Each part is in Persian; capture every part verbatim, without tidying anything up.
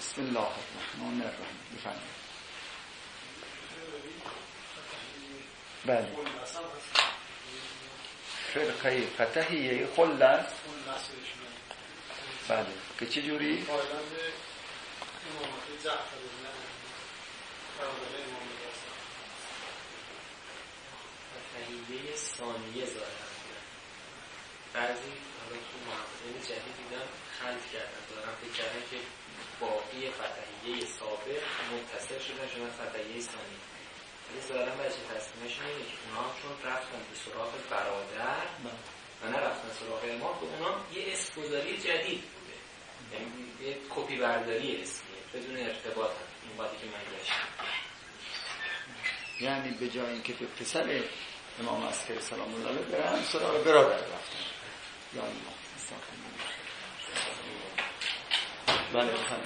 بسم الله الرحمن الرحیم. بفرمایید. بله. فرقه فتحیه خلص. بله. که چه جوری؟ فتحیه ثانیه ظاهرا بعضی حالا تو محققین جدید دیدن خلط کردن، دارن فکر کردن که باقی فتحیه سابق متصل شدن شدن فتحیه ثانیه، ولی ظاهرا بچه تصمیمشون اینه که اونا چون رفتن به سراغ برادر و نه رفتن سراغ امام، که اونا یه اسمگذاری جدید بوده، یعنی یه کپی برداری اسمیه بدون ارتباط هم. این بادی که من گشتم یعنی به جای اینکه به پسر امام عسکری سلام الله علیه برن سراغ برادر رفتن. یا الله بله بخواهیم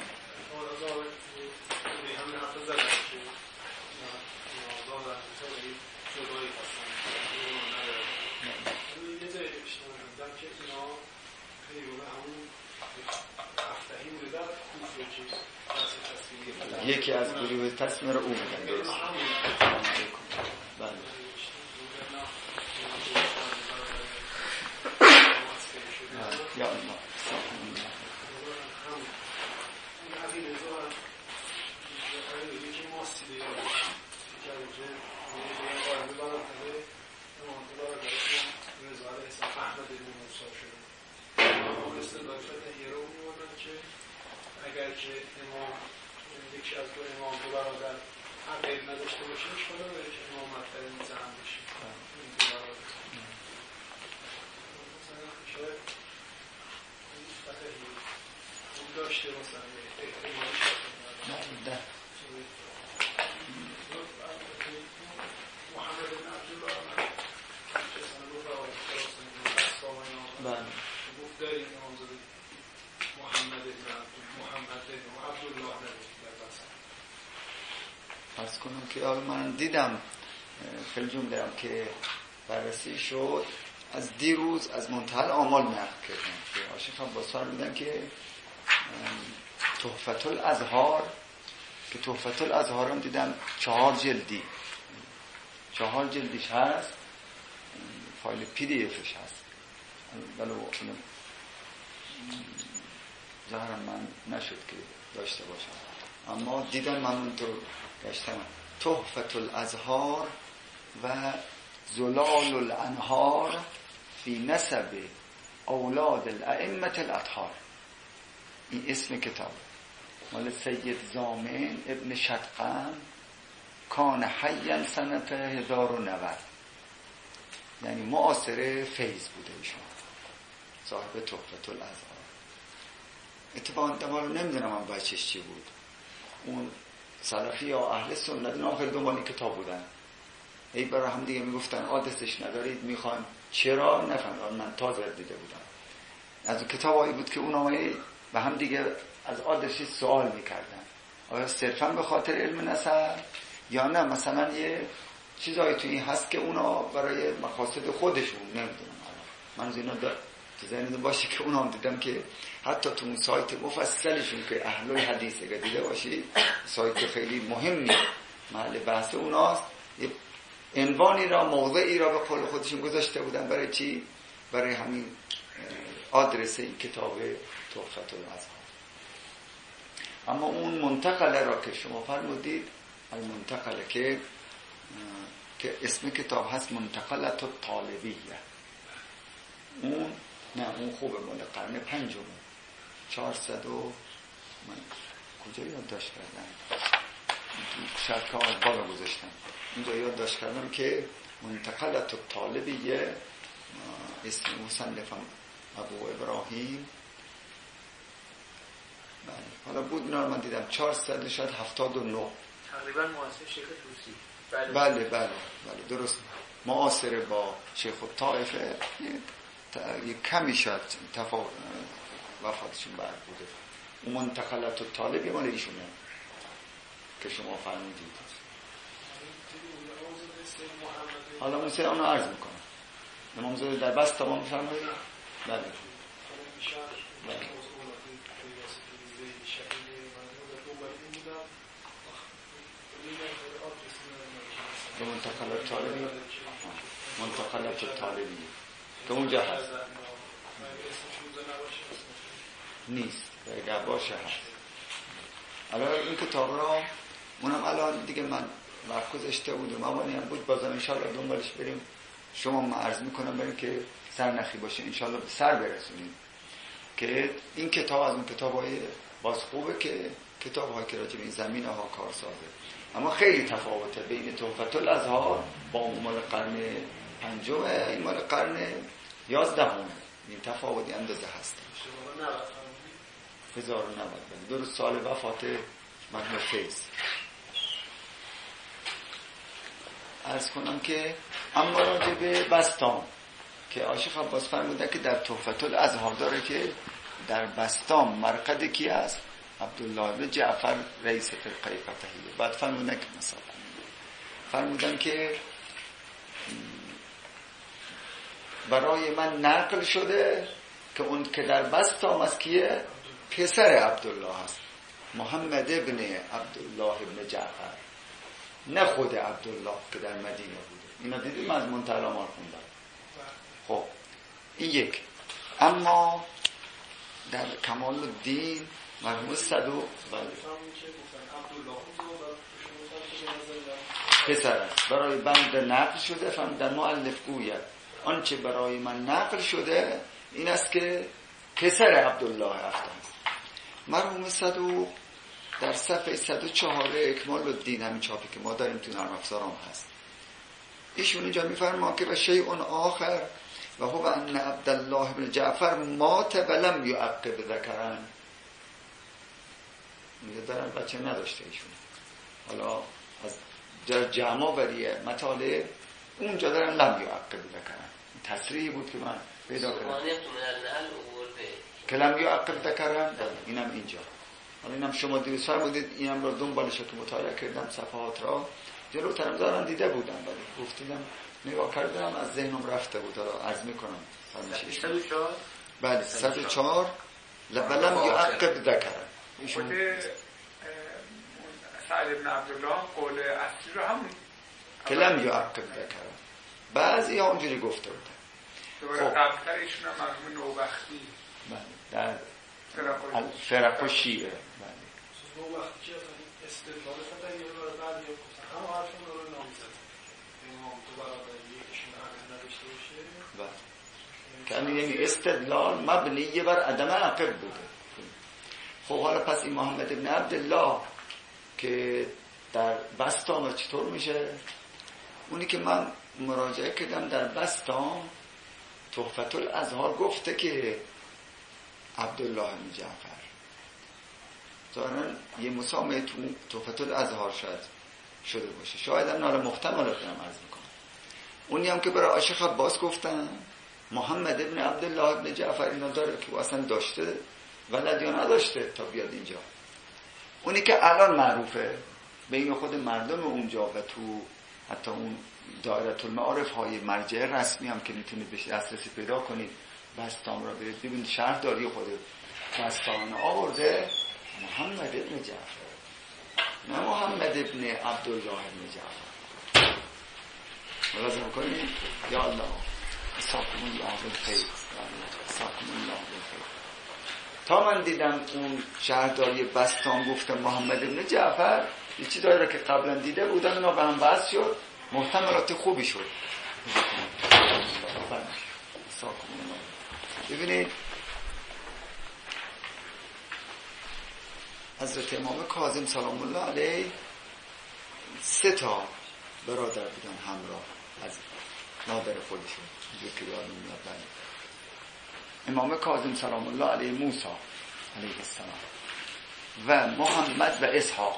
یکی از گروه تصمیم رو او میگن درست. بله یا الله اگر که امام یکی از دو امام دو برادر عقیل نداشته باشه هیچ خدا باید که امام مطلعی میزن بشه این دو برادر مثلا شاید این فتحی اون داشته مثلا احتمالی شده محمد بن عبدالله که مثلا دو برادر خلاصن بله گفت داریم امام زده محمد بن محمد بن عبدالله پس کنم که حالا من دیدم خیلی جمله دارم که بررسی شد از دیروز از منتهی آمال نقل کردم که عاشق عباس بودن که تحفة الازهار که تحفة الازهار هم دیدم چهار جلدی چهار جلدیش هست، فایل پی دی افش هست، ولو ظاهرا من نشد که داشته باشم، اما دیدم من اونطور گشتم. تحفة الازهار و زلال الانهار فی نسب اولاد الائمه الاطهار، این اسم کتاب مال سید زامن ابن شدقم، کان حیا سنت هزار و نود، یعنی معاصر فیض بوده ایشون، صاحب تحفة الازهار. اتفاقا دمارو نمیدونم من بچهش چی بود، اون سلفی یا اهل سنت اینا خیلی دنبال کتاب بودن، ای برای هم دیگه میگفتن آدرسش ندارید میخوان، چرا نفهمیدم، من تازه دیده بودم از اون کتاب هایی بود که اونا به هم دیگه از آدرسش سوال میکردن آیا صرفا به خاطر علم نسب یا نه مثلا یه چیزایی توی این هست که اونا برای مقاصد خودشون، نمیدونم من از اینا دارم تو ذهنتون باشه که اونا هم دیدم که حتی تو اون سایت مفصلشون که اهل الحدیث اگه دیده باشی، سایت خیلی مهمی محل بحث اوناست، یه عنوانی را موضعی را به قول خودشون گذاشته بودن برای چی؟ برای همین آدرس این کتاب تحفة الازهار. اما اون منتقله را که شما فرمودید، المنتقله که که اسم کتاب هست منتقلة الطالبیه، اون نه اون خوبه، مال قرن پنجم، چهارصد و من کجا یاد داشت کردم، شاید که آن بالا گذاشتم اینجا یاد داشت کردم که منتقلة الطالبیه اسم مصنفم ابو ابراهیم، بله حالا بود اینا رو من دیدم چهارصد شاید هفتاد و نه تقریبا معاصر شیخ توسی. بله بله بله, بله درست معاصر با شیخ الطائفه، یه کمی شاید تفاوت وفاتشون بعد بوده. اون منتقلة الطالب مال ایشونه که شما فرمودید. حالا من سه آنو عرض میکنم. امام زاده در بس تمام فرمایید؟ بله. بله. منتقلات طالبی منتقلات طالبی که اونجا هست نیست اگر باشه هست. الان این کتاب را اونم الان دیگه من وقت گذاشته بودم امانی هم بود بازم انشالله دنبالش بریم. شما من عرض میکنم بریم که سرنخی باشه انشالله به سر برسونیم که این کتاب از اون کتاب های باز خوبه که کتاب های که راجع به این زمینه ها کار سازه، اما خیلی تفاوته بین تحفة الازهار با اون مال قرن پنجم این مال قرن یازدهم. این تفاوتی اندازه هست. هزار و نود درست سال وفات مرحوم فیض. عرض کنم که اما راجع به بستام که عاشق عباس فرمودن که در تحفة الازهار داره که در بستام مرقد کی است؟ عبدالله بن جعفر رئیس فرقه فتحیه. بعد فرمودن که مثلا فرمودن که برای من نقل شده که اون که در بستام از کیه؟ پسر عبدالله است، محمد ابن عبدالله ابن جعفر، نه خود عبدالله که در مدینه بوده. اینا دیدیم از منتهی ما خوندم. خب این یک. اما در کمال الدین مرحوم صدوق پسر است برای بنده نقل شده. فهم در مؤلف گوید آنچه برای من نقل شده این است که پسر عبدالله هفته است. مرحوم صدوق در صفحه صد و چهار اکمال الدین همین چاپی که ما داریم تو نرم افزارام هست، ایشون اینجا میفرما که به شیء آخر و هو ان عبدالله بن جعفر مات ولم یعقب ذکرن. میگه دارن بچه نداشته ایشون. حالا از در جمع آوری مطالب اونجا دارن لم یعقب ذکرن. تصریحی بود که من پیدا کردم که لم یعقب ذکرن. اینم اینجا. حالا اینم شما دیروز فرمودید اینم رو دنبالش که مطالعه کردم صفحات را جلوترم دارن دیده بودم ولی گفتیدم نگاه کردم از ذهنم رفته بود. حالا عرض میکنم فرمایشش. صد و چهار بله صد و چهار لم یعقب ذکرن. ایشون سعد بن عبدالله قول اصلی رو همون که لم یعقب ذکرن. بعضی ها اونجوری گفته بودن. دوباره قبلتر ایشون هم مرحوم نوبختی در فرق و شیعه. نوبختی که استدلال فتحیه رو بعد یا گفتن همه حرفون رو نامیزد امام تو برادری یکیشون عقل نداشته باشه که یعنی استدلال مبنی بر عدم عقب بوده. خب حالا پس این محمد ابن عبدالله که در بستام چطور میشه؟ اونی که من مراجعه کردم در بستام تحفة الازهار گفته که عبدالله بن جعفر ظاهرا یه مسامه تو تحفة الازهار شاید شده باشه، شاید هم ناله محتملات هم عرض میکنم. اونی هم که برای عاشق عباس گفتن محمد ابن عبدالله ابن جعفر اینا داره که اصلا داشته ولد یا نداشته تا بیاد اینجا. اونی که الان معروفه بین خود مردم اونجا و تو حتی اون دایره المعارف های مرجع رسمی هم که میتونید بهش دسترسی پیدا کنید بستام را برید ببینید شرح داری خود بستام آورده محمد ابن جعفر نه محمد ابن عبدالله ابن جعفر. ملازم کنید یا الله ساکم الله بالخیر ساکم الله بالخیر. تا من دیدم اون شهرداری بستان گفتم محمد ابن جعفر یه چی داره که قبلا دیده بودن اونا به هم بحث شد محتملات خوبی شد. ببینید حضرت امام کاظم سلام الله علیه سه تا برادر بودن همراه از مادر خودشون اینجور که یادم میاد. بله امام کاظم سلام الله علیه موسی علیه السلام و محمد و اسحاق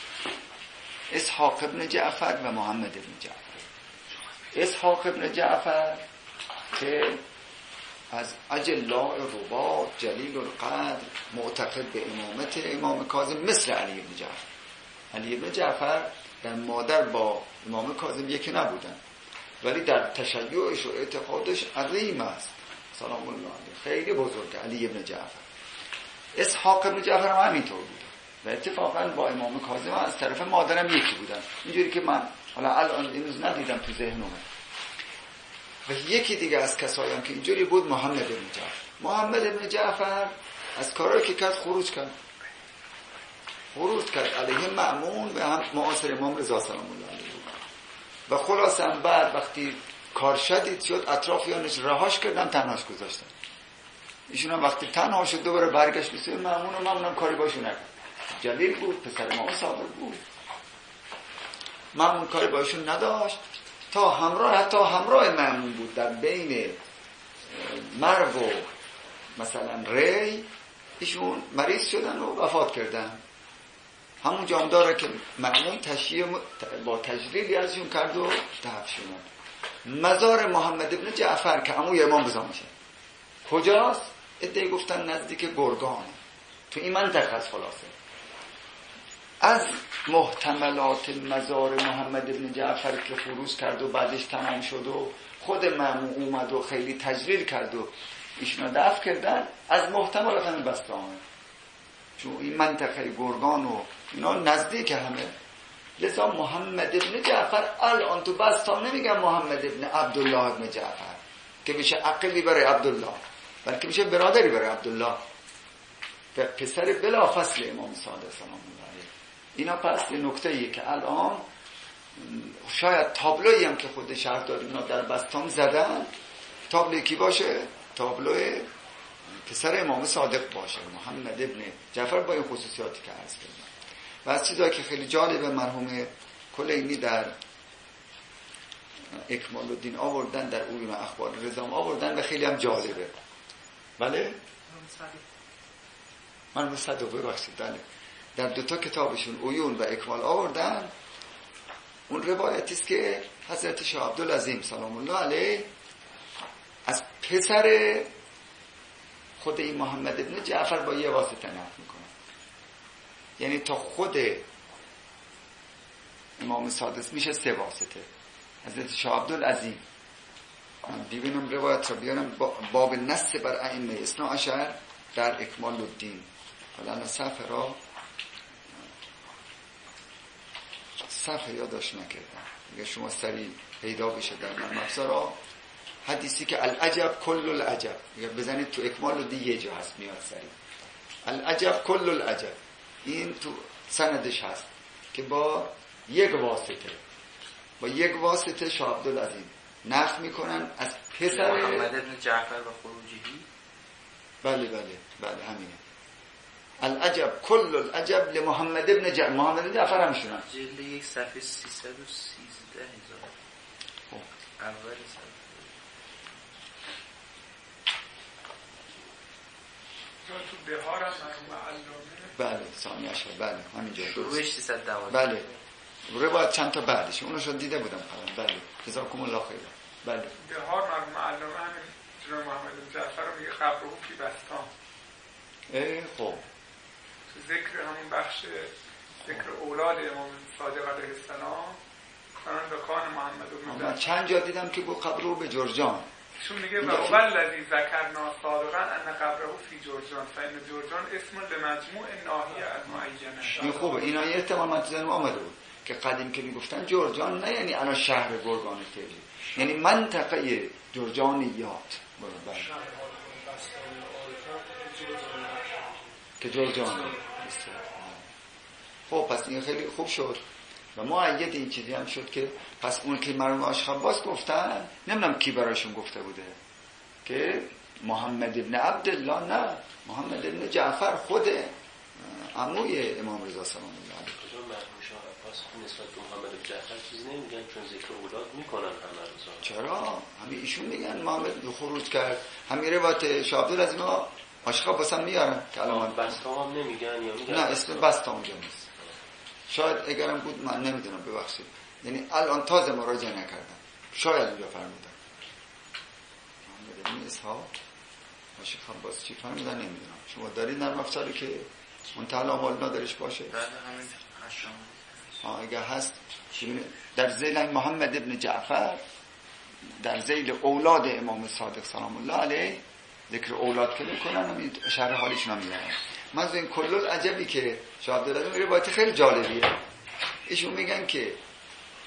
اسحاق ابن جعفر و محمد ابن جعفر. اسحاق ابن جعفر که از اجلاء رباط جلیل القدر معتقد به امامت امام کاظم مثل علی ابن جعفر. علی ابن جعفر در مادر با امام کاظم یکی نبودن ولی در تشیعش و اعتقادش عظیم است سلام الله علیه، خیلی بزرگ علی ابن جعفر. اسحاق ابن جعفر هم همینطور بود و اتفاقا با امام کاظم از طرف مادرم یکی بودن. اینجوری که من حالا الان امروز ندیدم تو ذهنم. و یکی دیگه از کسایی هم که اینجوری بود محمد بن جعفر. محمد بن جعفر از کارهایی که کرد خروج کرد خروج کرد علیه مأمون و هم معاصر امام رضا سلام الله علیه. و خلاص هم بعد وقتی کار شدید شد اطرافیانش رهاش کردن، تنهاش گذاشتن. ایشون هم وقتی تنها شد دوباره برگشت به سوی مأمون و مأمون هم کاری باشون نکرد. جلیل بود، پسر امام صادق بود. مأمون کاری باشون نداشت تا همراه حتی همراه مأمون بود در بین مرو و مثلا ری ایشون مریض شدن و وفات کردن. همون جامداره که مأمون تشییع با تجلیلی ازشون کرد و دفن شدن. مزار محمد ابن جعفر که عموی امام رضا میشه کجاست؟ ادعی گفتن نزدیک گرگان، تو این منطقه است. خلاصه از محتملات مزار محمد ابن جعفر که خروج کرد و بعدش تمام شد و خود مأمون اومد و خیلی تجلیل کرد و ایشون دفن کردن، از محتملات همین بستامه، چون این منطقه گرگان و اینا نزدیک همه. لذا محمد ابن جعفر الان تو بستام نمیگن محمد ابن عبدالله ابن جعفر که میشه عقلی برای عبدالله، بلکه میشه برادری برای عبدالله و پسر بلا فصل امام صادق سلام الله علیه. اینا پس یه نکته ایه که الان شاید تابلویی هم که خود شهردار اینا در بستام زدن، تابلوی کی باشه؟ تابلوی پسر امام صادق باشه، محمد ابن جعفر، با این خصوصیاتی که عرض کردم. و از چیزایی که خیلی جالبه مرحوم کلینی در اکمال الدین آوردن، در علوم اخبار رضا آوردن و خیلی هم جالبه. بله؟ من مصدق ببخشید بله. در دو تا کتابشون عیون و اکمال آوردن. اون روایتی است که حضرت شاه عبدالعظیم سلام الله علیه از پسر خود این محمد ابن جعفر با یه واسطه نقل میکنه. یعنی تا خود امام صادق میشه سه واسطه. حضرت شاه عبدالعظیم، من ببینم روایت رو بیارم، باب نص بر ائمه اثنا عشر در اکمال الدین. حالا من صفحه را صفحه یادداشت نکردم، اگه شما سریع پیدا بشه در من مبزرا حدیثی که العجب کل العجب، اگه بزنید تو اکمال الدین یه جا هست میاد سریع، العجب کل العجب. این تو سندش هست که با یک واسطه با یک واسطه شاه عبدالعظیم نقل میکنن از پسر محمد ابن جعفر و خروجی. بله بله بله همینه. العجب کل العجب لمحمد ابن جعفر. محمد ابن جعفر همشونن. جلد یک صفحه سیصد و سیزده هزار. اول صفحه تو بهار هم معلومه. بله ثانیه شد. بله همینجا روش سیصد و دوازده. بله روایت چند تا بعدش اونو شد دیده بودم قبلا. بله جزاکم الله خیر. بله بهار مرحوم معلومه همین جناب محمد بن جعفر رو میگه قبره فی بستان. ای خب تو ذکر همون بخش ذکر اولاد امام صادق علیه السلام کنن دکان محمد بن جعفر. من چند جا دیدم که بود قبره به جرجان. شون میگه و اول الذی ذکرنا سابقا ان قبره فی جرجان فإن جرجان اسم لمجموع ناحیه المعینه. این خوبه. اینا یه احتمال من تو ذهنم آمده بود که قدیم که میگفتن جرجان نه یعنی الان شهر گرگان تهران، یعنی منطقه جرجانیات که جرجان. خب پس این خیلی خوب شد و مؤید این چیزی هم شد که پس اون که مرحوم آشخباس گفتن، نمیدونم کی براشون گفته بوده که محمد ابن عبدالله، نه محمد ابن جعفر خود عموی امام رضا سلام الله علیه. کجا مرحوم شاه عباس نسبت به محمد ابن جعفر چیز نمیگن چون ذکر اولاد میکنن همه روزا؟ چرا؟ همین ایشون میگن محمد خروج کرد. همین روایت شاه عبدالعظیم آشخباس هم میارن که الان بستام هم نمیگن یا میگن؟ نه اسم بستام اونجا نیست. شاید اگرم بود من نمیدونم، ببخشید. یعنی الان تازه مراجعه نکردم، شاید اونجا فرمودن محمد ابن اسحاق باشه. خب باز چی فرمودن نمیدونم. شما دارید نرم افزاری که منتهی مال ندارش باشه؟ بعد همین هشام ها اگه هست در ذیل محمد ابن جعفر، در ذیل اولاد امام صادق سلام الله علیه ذکر اولاد که میکنن همین شرح حالیشون هم میارن. من این کلل عجبی که شاه عبدالعظیم روایت خیلی جالبیه. ایشون میگن که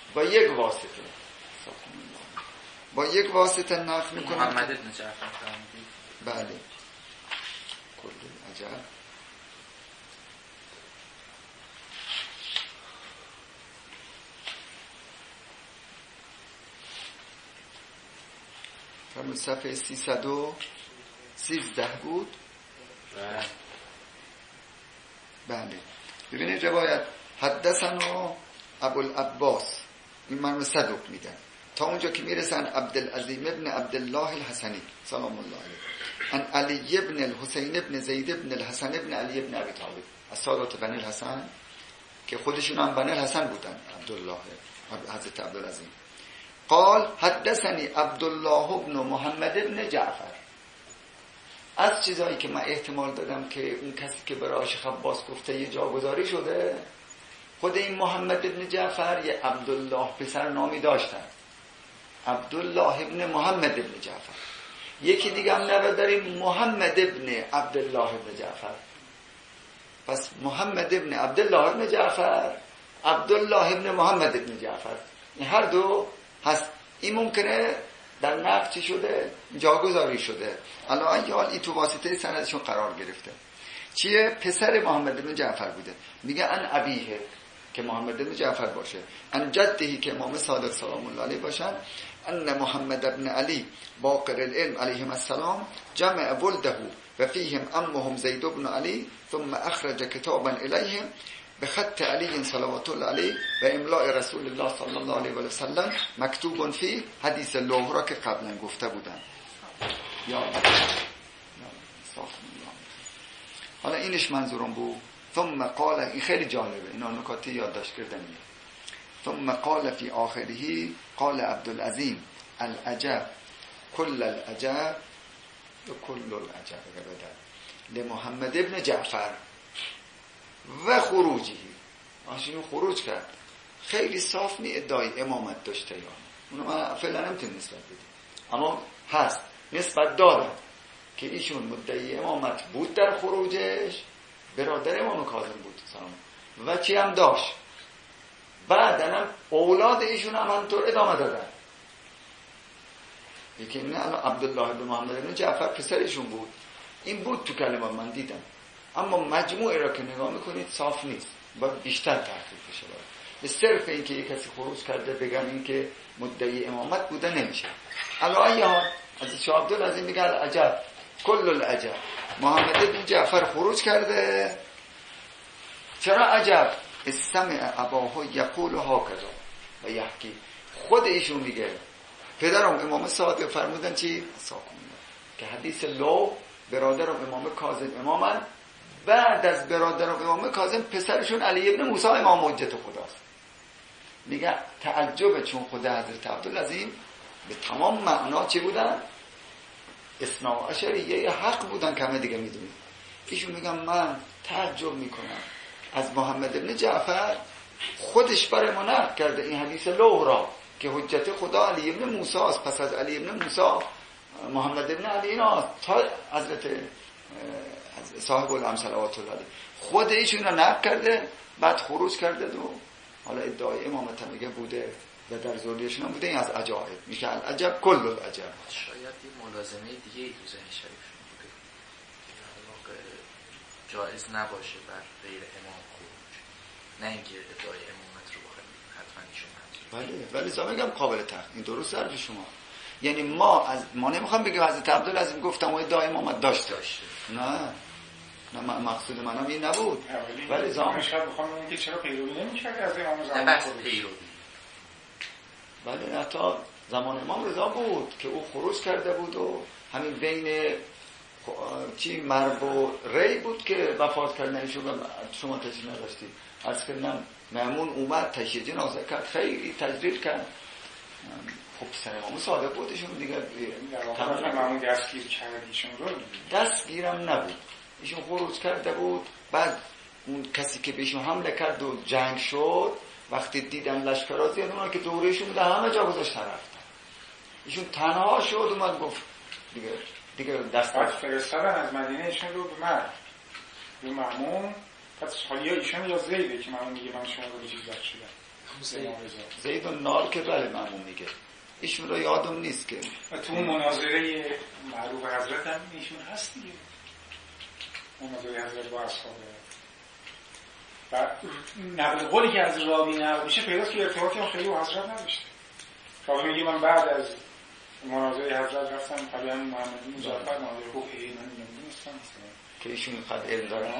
با یک واسطه با یک واسطه نقل میکنن. محمد بن جعفر فرمودید. بله کل عجب. فرمود صفحه سیصد و سیزده بود. بله ببینید روایت حدثنا ابوالعباس، این مرموم صدوق میگن تا اونجا که میرسن عبدالعظیم ابن عبدالله الحسنی سلام الله علیه، ان علی ابن الحسین ابن زید ابن الحسن ابن علی ابن ابی طالب، از سادات بنی الحسن که خودشون هم بنی الحسن بودن، عبدالله حضرت عبدالعظیم. قال حدثني عبدالله ابن محمد ابن جعفر. از چیزایی که من احتمال دادم که اون کسی که برای شیخ عباس گفته یه جاگذاری شده، خود این محمد ابن جعفر یه عبدالله پسر نامی داشتن، عبدالله ابن محمد ابن جعفر. یکی دیگه هم نوه داریم محمد ابن عبدالله ابن جعفر. پس محمد ابن عبدالله ابن جعفر، عبدالله ابن محمد ابن جعفر، این هر دو هست. این ممکنه در نقل چی شده؟ جاگذاری شده. الان حال این تو واسطه سندشون قرار گرفته. چیه؟ پسر محمد بن جعفر بوده. میگه ان ابیه که محمد بن جعفر باشه، ان جدهی که امام صادق سلام الله علیه باشن، ان محمد بن علی باقر العلم علیهم السلام جمع ولده و فیهم امهم زید بن علی ثم اخرج کتابا الیهم به خط علی صلوات الله علیه و املاء رسول الله صلی الله علیه و سلم مکتوب فی حدیث لوح را که قبلا گفته بودن. یا حالا اینش منظورم بود. ثم قال، این خیلی جالبه، اینا نکاتی یادداشت کردنیه. ثم قال فی آخره قال عبدالعظیم العجب کل العجب و کل العجب لمحمد ابن جعفر و خروجی. آنشون خروج کرد. خیلی صاف می ادعای امامت داشته یا اونو من فعلا نمیتونم نسبت بدیم، اما هست نسبت دارم که ایشون مدعی امامت بود در خروجش، برادر امام کاظم بود سلام، و چی هم داشت بعدن هم اولاد ایشون هم همطور ادامه دادن. یکی این عبدالله بن محمد بن جعفر پسرشون بود. این بود تو کلمات من دیدم، اما مجموعه را که نگاه میکنید صاف نیست، باید بیشتر تحقیق بشه. به صرف این که یک کسی خروج کرده بگن این که مدعی امامت بوده نمیشه. علی حال از شاه عبدالعظیم میگه عجب کل العجب، محمد بن جعفر خروج کرده. چرا عجب؟ استمع اباهو یقول هاکذا و یحکی. خود ایشون میگه پدرم امام صادق فرمودن چی؟ که حدیث لو برادرم امام کاظم امامن، بعد از برادرم امام کاظم پسرشون علی ابن موسی امام حجت خداست. میگه تعجب، چون خود حضرت عبدالعظیم به تمام معنا چی بودن؟ اثنا عشریه حق بودن که همه دیگه میدونید. ایشون میگم من تعجب میکنم از محمد ابن جعفر خودش برای ما نقل کرده این حدیث لوح را که حجت خدا علی ابن موسی است، پس از علی ابن موسی محمد ابن علی اینا تا حضرت صاحب الامر صلوات الله علیه خود ایشون را نقل کرده، بعد خروج کرده و حالا ادعای امامت میگه بوده و در ذریه‌شون هم بوده. این از عجایب میگه العجب کل العجب. شاید این ملازمه دیگه ای تو ذهن شریفشون بوده که جایز نباشه بر غیر امام خروج، نه اینکه ادعای امامت رو بخوایم حتما ایشون منظور. بله ولی زمان میگم قابل تحقیق. این درست حرف شما. یعنی ما از ما نمیخوام بگیم حضرت عبدالعظیم گفتم و ادعای امامت داشته. نه نه مقصود منم این نبود. ولی زمان شاید بخوام بگم که چرا پیروی نمی‌کرد از امام زمان نه بس پیروی. ولی نه تا زمان امام رضا بود که او خروج کرده بود و همین بین چی مرو و ری بود که وفات کردنشون شما تشریف نداشتید. از کردم مأمون اومد تشییع جنازه کرد، خیلی تجلیل کرد. خب پسر امام صادق بودشون دیگه. تمام مأمون دستگیر کرد ایشون رو. دستگیرم نبود، ایشون خروج کرده بود. بعد اون کسی که بهشون حمله کرد و جنگ شد، وقتی دیدن لشکرها زیاد اونا که دورهشون بوده همه جا گذاشت رفتن. ایشون تنها شد اومد گفت دیگه دیگه دست بعد فرستادن از مدینه ایشون رو به مرد به مأمون. پس حالا یا ایشون یا زیده که مأمون میگه من شما رو به چیز داد شدم. زید و نار که بله مأمون میگه، ایشون رو یادم نیست که تو اون مناظره معروف حضرت هم ایشون هست دیگه، مناظره حضرت با اصحابه و نقل قولی که از راوی نقل میشه پیداست که ارتباطی هم خیلی با حضرت نداشته. راوی میگه من بعد از مناظره حضرت رفتم طبعا محمد بن جعفر مناظره گفت ای من نمیدونستم که ایشون اینقدر علم داره.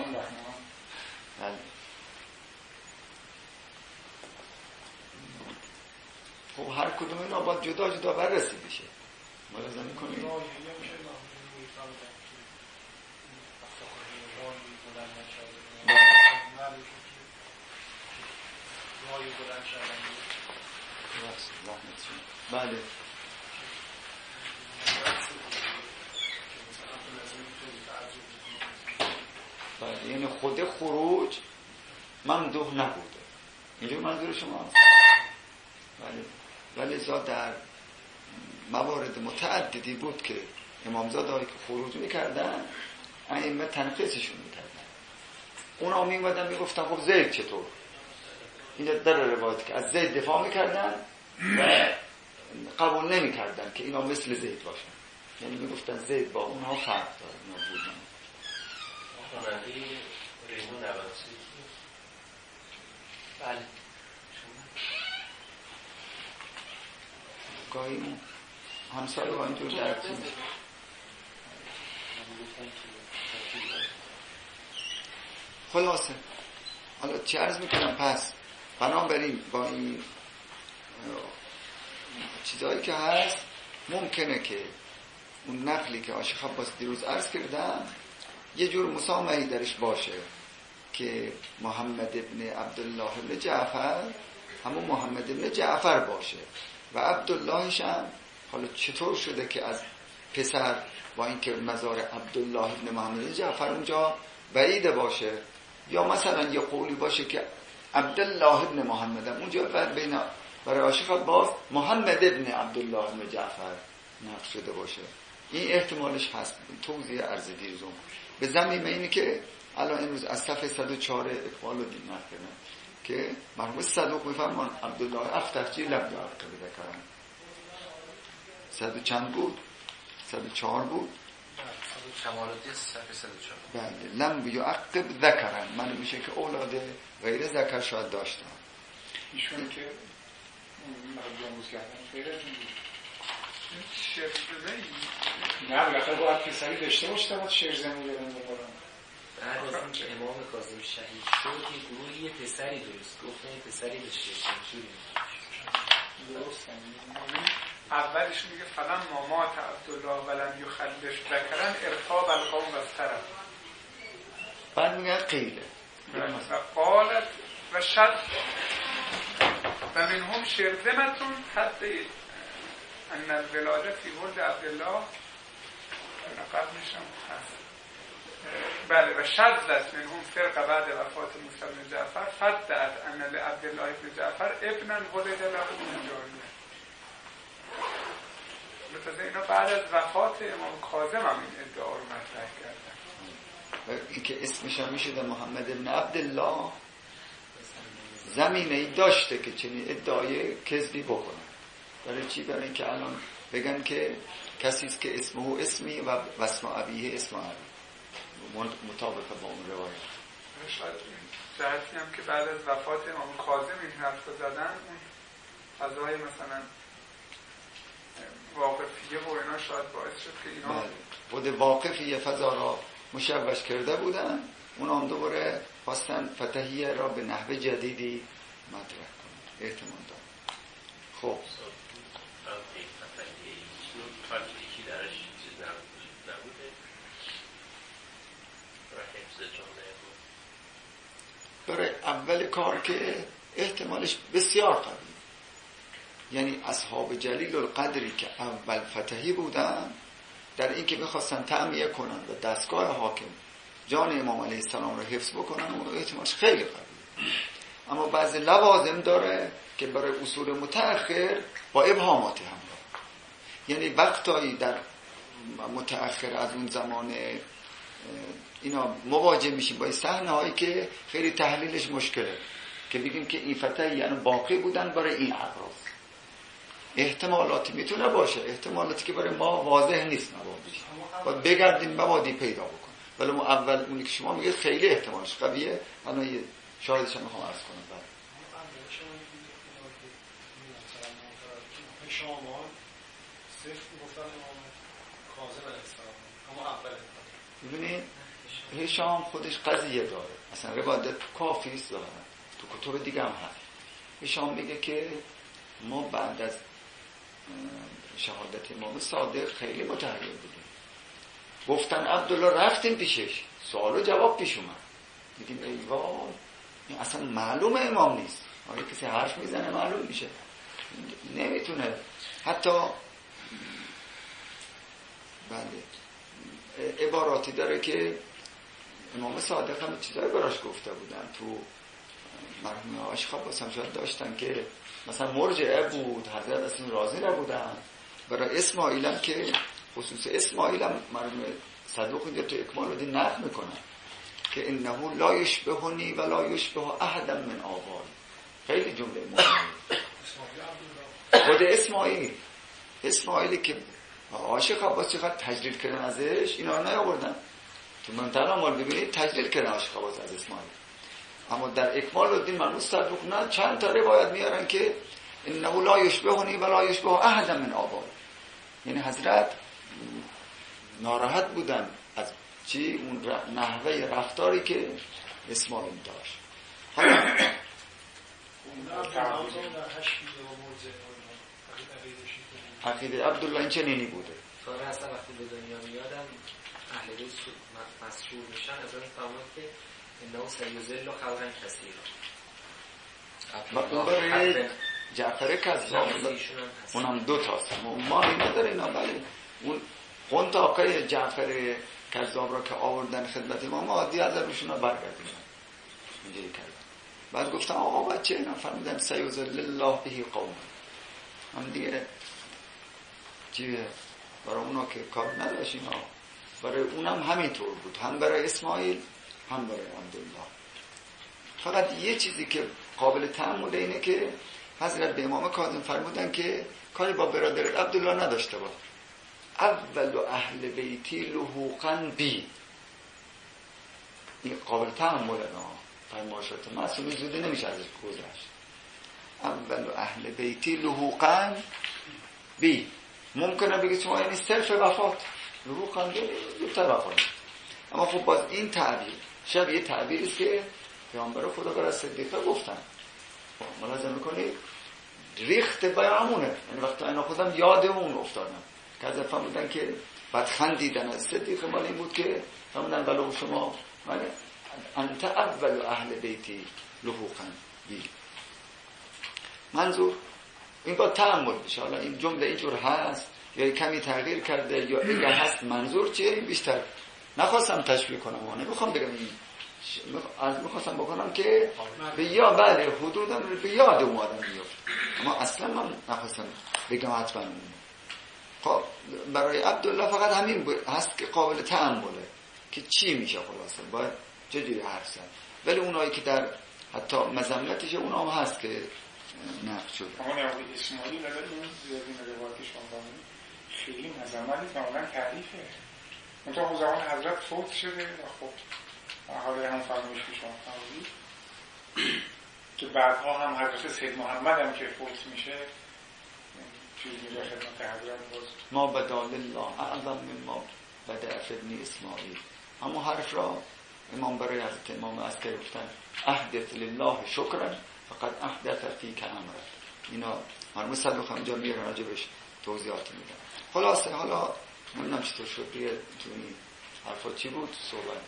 خب هر کدوم اینا باید جدا جدا بررسی بشه. ملاحظه می‌کنید؟ بله. بله یعنی خود خروج ممدوح نبوده. اینجا منظور شما هست؟ بله. ولی ذات در موارد متعددی بود که امامزاده هایی که خروج میکردن ائمه تنقیصشون میکردن. اونا میومدن میگفتن خب زید چطور؟ اینجا در روایت که از زید دفاع میکردن و قبول نمیکردن که اینا مثل زید باشن، یعنی میگفتن زید با اونها فرق داره. اینا بودن آخواننده ریمو نوانسی بله گاهی همسال با اینجور درکی میشه. خلاصه حالا چه عرض میکنم؟ پس بنابراین با این چیزایی که هست ممکنه که اون نقلی که آشیخ عباس دیروز عرض کردم یه جور مسامحه‌ای درش باشه که محمد ابن عبدالله ابن جعفر همون محمد ابن جعفر باشه و عبداللهش هم حالا چطور شده که از پسر با اینکه مزار عبدالله ابن محمد جعفر اونجا بعیده باشه، یا مثلا یه قولی باشه که عبدالله ابن محمد هم اونجا بین برای عاشق عباس محمد ابن عبدالله ابن جعفر نقل شده باشه. این احتمالش هست. توضیح عرض دیرزم به ضمن اینه که الان امروز از صفحه صد و چهار اقبال رو دیم نکنم که مرحوم صدوق میفرمان عبدالله افتخجی لم یعقب ذکرن. صد و چند بود؟ صد و چهار بود؟ کمالات صفحه صد و چهار. بله لم یعقب ذکرن، من میشه که اولاد غیر ذکر شاید داشتن. ایشون که مقدم روز کردن غیر از این بود شرزمه ای نه بلکه باید پسری داشته باشه باید شرزمه دارن بکنم. بعد از اینکه امام کاظم شهید شد یه گروهی یه پسری درست گفتن یه پسری داشته شمشوری درست اولش میگه فلم مامات عبدالله ولم یخلش ذکرن ارتاب القوم وسترم، بعد میگه قیله و قالت و شد و من هم شرزمتون حد ان الولاده فی ولد عبدالله قبلش هم هست. بله و شذت من هم فرق بعد وفات موسی بن جعفر فدعت ان لعبدالله بن جعفر ابنا ولد له من جاریه. مثلا اینا بعد از وفات امام کاظم هم این ادعا رو مطرح کردن. این که اسمش هم میشه محمد ابن عبدالله زمینه ای داشته که چنین ادعای کذبی بکنه. برای چی؟ برای اینکه الان بگن که کسی است که اسمه اسمی و اسم ابیه اسم ابی مطابق با اون روایت. شاید جهتی هم که بعد از وفات امام کاظم این حرف رو زدن اون فضای مثلا واقفیه و اینا شاید باعث شد که اینا خود واقفیه فضا را مشوش کرده بودن، اونا هم دوباره خواستن فتحیه را به نحو جدیدی مطرح کنن. احتمال دارم. خب یکی درش چیز نبوده برای حفظ جامعه بود. برای اول کار که احتمالش بسیار قوی، یعنی اصحاب جلیل القدری که اول فتحی بودن در این که بخواستن تعمیه کنن و دستگاه حاکم جان امام علیه السلام رو حفظ بکنن و احتمالش خیلی قوی. اما بعضی لوازم داره که برای اصول متأخر با ابهامات همراه، یعنی وقتایی در متأخر از اون زمان اینا مواجه میشیم با صحنه هایی که خیلی تحلیلش مشکله. که بگیم که این فتح یعنی باقی بودن برای این اغراض. احتمالاتی میتونه باشه، احتمالاتی که برای ما واضح نیست مبادیش، باید بگردیم مبادی پیدا بکنیم. ولی ما اول اونی که شما میگه خیلی احتمالش قویه. الان یه شاهدش هم میخوام عرض کنم. بعد شامان صرف گفتن امام کاظم علیه السلام اما اول ببینید هشام خودش قضیه داره، اصلا روایت کافی است داره، تو کتب دیگه هم هست. هشام میگه که ما بعد از شهادت امام صادق خیلی متحیر بودیم. گفتن عبدالله رفتیم پیشش، سوال و جواب پیش اومد، دیدیم ای وای این اصلا معلوم امام نیست. آیا کسی حرف میزنه معلوم میشه، نمیتونه. حتی بله عباراتی داره که امام صادق هم چیزایی براش گفته بودن. تو مرحوم آشخاب باز هم شاید داشتن که مثلا مرجعه بود، حضرت اصلا راضی نبودن. برای اسماعیل هم که خصوص اسماعیل هم مرحوم صدوق اینجا تو اکمال الدین نقل میکنن که انه لا یشبهنی و لا یشبه احدا من آبایی. خیلی جمله مهمه. خود اسماعیل اسماعیلی که عاشق عباس چقدر تجلیل کردن ازش، اینا رو نیاوردن تو منطقه مال. ببینید تجلیل کردن عاشق عباس از اسماعیل، اما در اکمال الدین مرموز صدوق نه چند تا روایت میارن که انه لا یشبهنی و لا یشبه احدا من آبایی. یعنی حضرت ناراحت بودن از چی؟ اون نحوه رفتاری که اسماعیل داشت. حالا عقیده عبدالله این چنینی بوده. ساره اصلا وقتی به دنیا میادن اهل بیت مسرور میشن از اون فرمود که انه سیذل خلقا کثیرا. و اون برای جعفر کذاب اونم دو تاست، ما این نداره اینا. بله اون خونت آقای جعفر کذاب را که آوردن خدمت امام عادی از روشون را برگردیدن اینجایی کردن. بعد گفتن آقا بچه اینا فرمودن سیذل الله به قوم. هم دیگه چیه برای اونا که کار نداشت اینا، برای اونم همینطور بود، هم برای اسماعیل هم برای عبدالله. فقط یه چیزی که قابل تأمل اینه که حضرت به امام کاظم فرمودن که کاری با برادرت عبدالله نداشته باش. اول اهل بیتی لحوقا بی. این قابل تأمل نه، فرمایشات معصومی زوده نمیشه ازش گذشت. اول اهل بیتی لحوقا بی. ممکنه بگید شما یعنی صرف وفات، لحوقا بی زودتر وفات. اما خب باز این تعبیر شبیه تعبیری است که پیامبر خدا برای صدیقه گفتن. ملاحظه میکنید ریخت بیامونه، یعنی وقتی اینا خودم یاد اون افتادم که از افهم بودن که بعد خندیدن از صدیقه مال این بود که فرمودن ولو شما من انت اول اهل بیتی لحوقا بی. منظور این با تأمل بشه. حالا این جمله اینجور هست یا کمی تغییر کرده یا اگه هست منظور چیه این بیشتر نخواستم تشبیه کنم و نمیخوام بگم این از میخواستم بکنم که به یا بله حدوداً به یاد اون آدم بیفت، اما اصلا من نخواستم بگم حتما اون. خب برای عبدالله فقط همین هست که قابل تأمله که چی میشه خلاصه باید چجوری حرف زد. ولی اونایی که در حتی مذمتش اونام هست که نقد شده. اما نقد اسماعیل اگر اون زیادی روایتش آمدن خیلی مذمت نیست، معمولا تعریفه. منطقه اون زمان حضرت فوت شده و خب حالا هم فرمایش که شما فرمودید که بعدها هم حضرت سید محمد هم که فوت میشه چیز میره خدمت حضرت باز ما بدال الله اعظم من ما بدع ابن اسماعیل. اما حرف را امام برای حضرت امام عسکری گفتن احدث لله شکرا فقط احدث فیک امرا. اینا مرموز صدوق هم جا میره راجبش توضیحات میدن. خلاصه حالا نمیدونم چطور شد بیه تو این حرفا چی بود صحبت.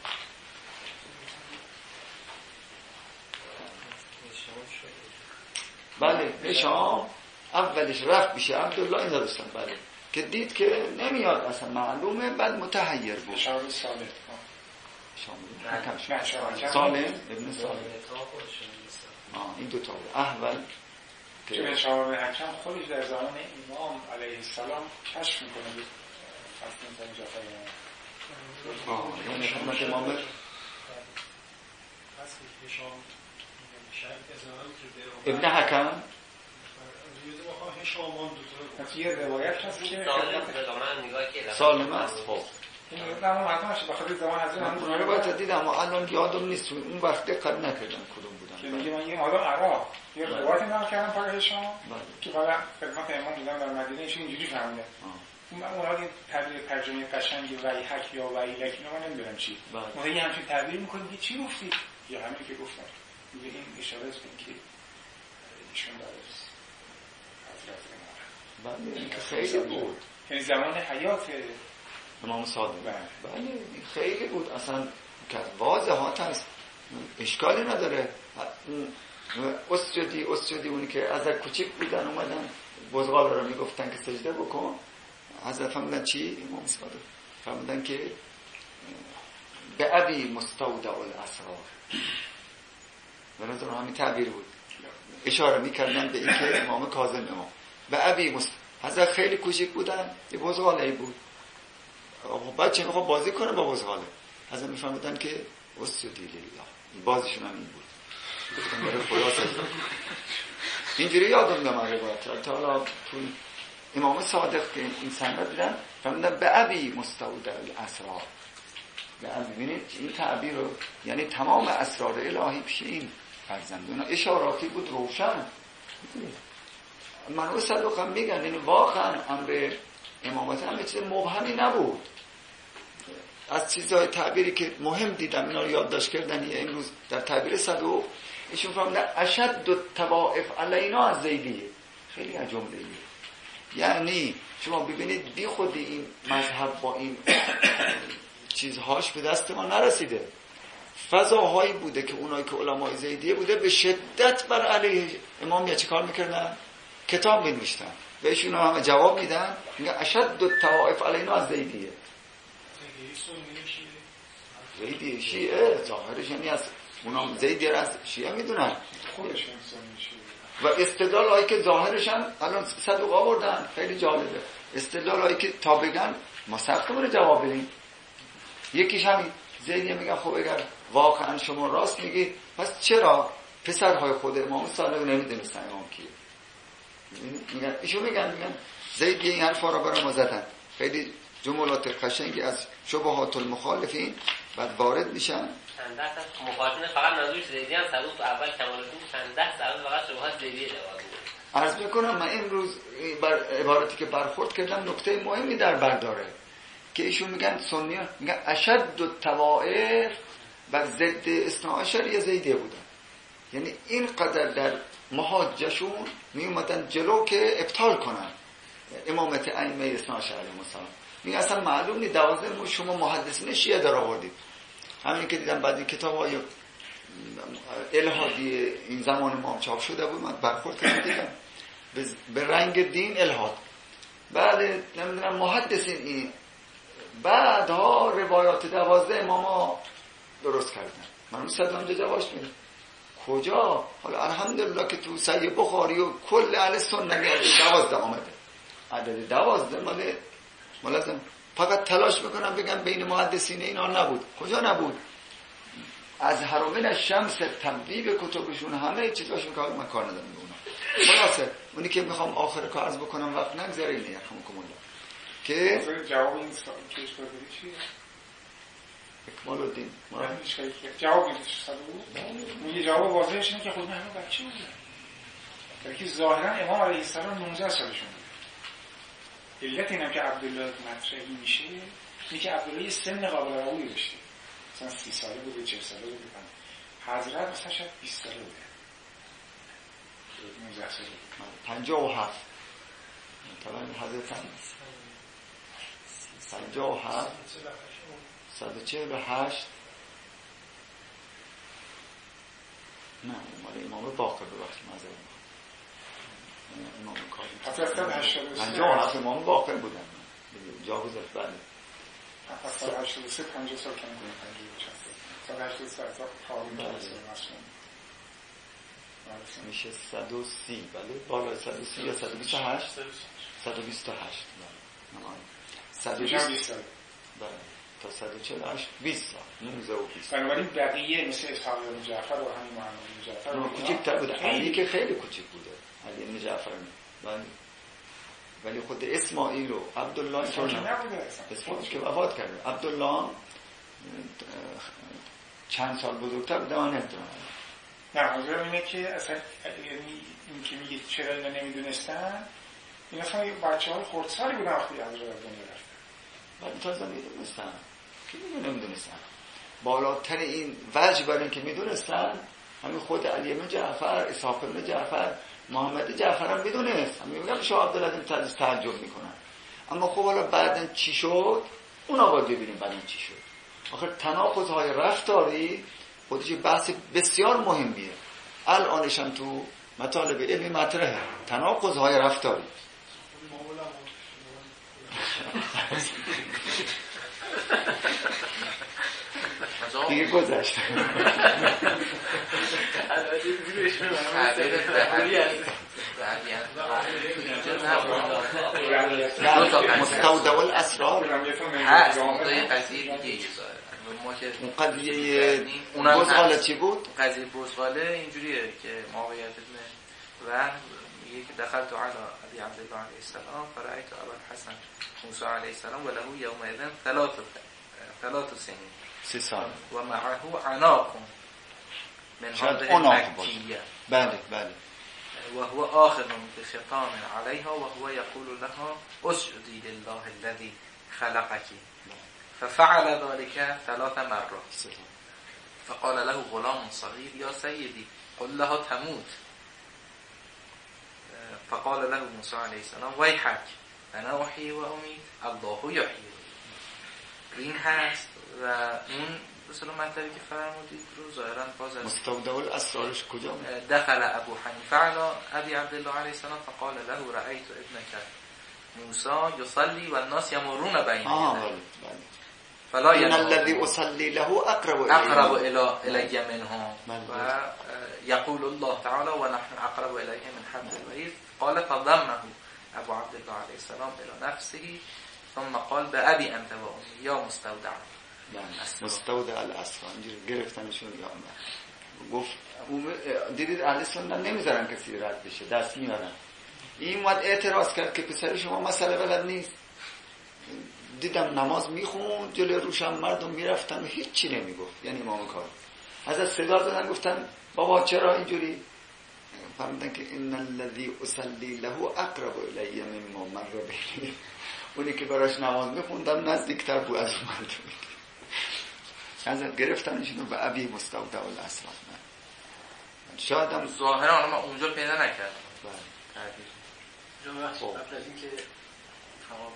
بله هشام اولش رفت بیشه عبدالله این داشتن بله که دید که نمیاد اصلا معلومه، بعد متحیر بود. شامل سالم حکم شد سالم ابن سالم آه این دوتا بود. اول که شامل حکم خودش در زمان امام علیه السلام کشف میکنه بود فصل میکنه جافر آه یعنی خدمت امام اصلی هشام ابن حکم یه روایت هست که سالم است. خب این نمو مردم هست بخاطر زمان از من اون رو باید دیدم اما الان یادم نیست اون وقت دقت نکردم کدوم بودن که میگه من یه آدم عراق یه روایت نام کردم پاک شما که حالا خدمت امام دیدم در مدینه ایشون اینجوری فهمیده. من اونها این تعبیر ترجمه قشنگی ویحک یا ویلک اینو من نمیدونم چی ما یه همچین تعبیر میکنیم که چی گفتی یا همین که گفتم میگه این اشاره است که ایشون داره بله این که خیلی بود یعنی زمان حیات امام صادق. بله این خیلی بود اصلا که واضحات هست اشکالی نداره. اسجدی اسجدی اونی که از کوچیک بودن اومدن بزغال رو میگفتن که سجده بکن حضرت فهمیدن چی؟ امام صادق فهمیدن که به ابی مستودع الاسرار به نظر همین تعبیر بود اشاره میکردن به این که امام کاظم امام به ابی مست... حضرت خیلی کوچیک بودن یه بزغاله بود بچه میخواد بازی کنه با بزغاله حضرت میفهمیدن که اسجدی لله بازیشون هم این بود گفتن برای خدا سجده اینجوری یادم نمیاد روایت تا حالا تو امام صادق که این سند دیدن فهمیدن به ابی مستودع الاسرار به ابی ببینید این تعبیر رو یعنی تمام اسرار الهی پیش این فرزندان اشاراتی بود روشن. منو صدوق هم میگن یعنی واقعا امر امامت هم چیز مبهمی نبود. از چیزهای تعبیری که مهم دیدم اینا رو یادداشت کردن یه امروز در تعبیر صدوق ایشون فهمیدن اشد الطوائف علینا از زیدیه. خیلی از جمله‌ای یعنی شما ببینید بی خودی این مذهب با این چیزهاش به دست ما نرسیده. فضاهایی بوده که اونایی که علمای زیدیه بوده به شدت بر علیه امامیه چه کار میکردن؟ کتاب می‌نوشتن بهشون همه جواب میدن میگن اشد الطوائف علینا از زیدیه. زیدیه شیعه ظاهرش یعنی از اونا زیدیه از شیعه میدونن و استدلال هایی که ظاهرشن الان صدوق آوردن خیلی جالبه. استدلال هایی که تا بگن ما سخت کنه جواب بدیم. یکیش همین زیدیه میگن خب اگر واقعا شما راست میگید پس چرا پسرهای خود امام صادق نمیدونستن امام کیه؟ میگن ایشون میگن میگن زیدیه این حرفا رو برای ما زدن. خیلی جملات قشنگی از شبهات المخالفین بعد وارد میشن. چند ده تا مخاطبین فقط منظورش زیدی هم صدوق تو اول کمالتون چند ده سال فقط شبهات زیدی جواب میده. عرض میکنم من امروز بر عبارتی که برخورد کردم نکته مهمی در بر داره که ایشون میگن سنیان میگن اشد الطوائف بر ضد اثنا عشریه زیدیه بودن. یعنی اینقدر در محاجشون میومدن جلو که ابطال کنن امامت ائمه اثنا عشر علیهم السلام. میگن اصلا معلوم نیست دوازده شما محدثین شیعه در آوردید. همین که دیدم بعد این کتاب‌های الهادی این زمان ما چاپ شده بود من برخورد کردم دیدم به رنگ دین الهاد. بله نمیدونم محدثین این بعدها روایات دوازده اماما درست کردن. من صد اونجا جواش میدم کجا؟ حالا الحمدلله که تو صحیح بخاری و کل اهل سنت دوازده آمده. عدد دوازده مال ملازم فقط تلاش میکنم بگم بین محدثین اینا نبود. کجا نبود؟ از هرمن الشمس تبدیل کتبشون همه چیزاشون کار من کار ندارم اونا. خلاصه اونی که میخوام آخر کار عرض بکنم وقت نگذره اینه یکم الله که جواب این سوال که اشکال داری چیه؟ اکمال الدین جواب میدیش صدوق یه جواب واضحش اینه که خود همه بچه بودن در که ظاهرا امام علیه السلام نوزده سالشون بود. علت اینم که عبدالله مطرحی میشه اینه که عبدالله یه سن قابل قبولی داشته مثلا سی ساله بوده چهل ساله بوده حضرت مثلا شاید بیست ساله بوده نوزده ساله پنجاه و هفت طبعا حضرت هم پنجاه و هفت صد و چهل و هشت نه مال امام باقر ببخش مذهب امام کاظم پنجاه و هفت امام باقر بودن جا گذاشت بله سال هشتاد و سه پنجاه سال کم کنیم پنجاه و چند سال هشتاد و سه تا حالی میشه صد و سی بله بالا صد و سی یا صد و بیست و هشت صد و بیست و هشت بله صد و بیست بله تا صد و چهل و هشت بیست سال نوزده و بیست. بنابراین بقیه مثل اسحاق بن جعفر و همین محمد بن جعفر اون کوچکتر بود. علی که خیلی کوچک بوده، علی بن جعفر ولی ولی خود اسماعیل و عبدالله اینطور نبوده. اسماعیل که وفات کرده، عبدالله چند سال بزرگتر بوده من نمیدونم. نه حاضر اینه که اصلا یعنی این که میگه چرا اینا نمیدونستن، این اصلا بچه های خردسالی بودن وقتی از دنیا رفتن. ولی تازه میدونستن که نمیدونستن. بالاتر این وجه برای اینکه میدونستن همین خود علی بن جعفر، اسحاق بن جعفر، محمد جعفر هم میدونست. همین میگم شاه عبدالعظیم از تعجب میکنن. اما خب حالا بعدن چی شد؟ اونا باید ببینیم بعدن چی شد. آخر تناقض‌های رفتاری خودش بحث بسیار مهمیه. الانش هم تو مطالب علمی مطرحه، تناقض‌های رفتاری. دیگه گذشت. مستودع الاسرار هست اون قضیه دیگه ما که اون قضیه بزغاله چی بود؟ قضیه بزغاله اینجوریه که معاویه ابن و میگه که دخلت علی ابی عبدالله علیه السلام فرأیت ابا الحسن موسی علیه السلام و له یومئذ ثلاث ثلاث سنین سی سال و معه عناق من هذه المکیه. بله بله. و هو آخذ بخطام علیها و هو یقول لها اسجدی لله الذی خلقك ففعل ذلك ثلاث مرات فقال له غلام صغير يا سيدي قل لها تموت فقال له موسى عليه السلام ويحك انا احيي و اميت الله يحيي. این هست و اون مثلا مطلبی که فرمودید رو ظاهرا باز از مستودع الاسرارش کجا دخل ابو حنیفه علی ابی عبدالله علیه السلام فقال له رأيت ابنك موسى يصلي والناس يمرون بين آه يديه بله بله. فلا ان الذي اصلي له اقرب اقرب الى الي منه و يقول الله تعالى ونحن اقرب اليه من حبل الوريد. قال فضمه ابو عبد الله عليه السلام الى نفسه ثم قال بأبي انت و امي یا مستودع. مستودع الاسرار اینجوری گرفتنشون یا نه. گفت دیدید اهل سنت نمیذارن کسی رد بشه، دست میارن. این اومد اعتراض کرد که پسر شما مسئله بلد نیست. دیدم نماز میخوند جلوی روشم مردم میرفتن و هیچی نمیگفت، یعنی امام کار از صدا زدن گفتن بابا چرا اینجوری؟ فرمودن که ان الذی اصلی له اقرب الی مما مر به. اونی که براش نماز میخوندم نزدیکتر بود از مردم. ازت گرفتنشون به ابی مستودع الاسرار. شاید هم ظاهرا ما اونجا پیدا نکردم. جمعه قبل از این که خواب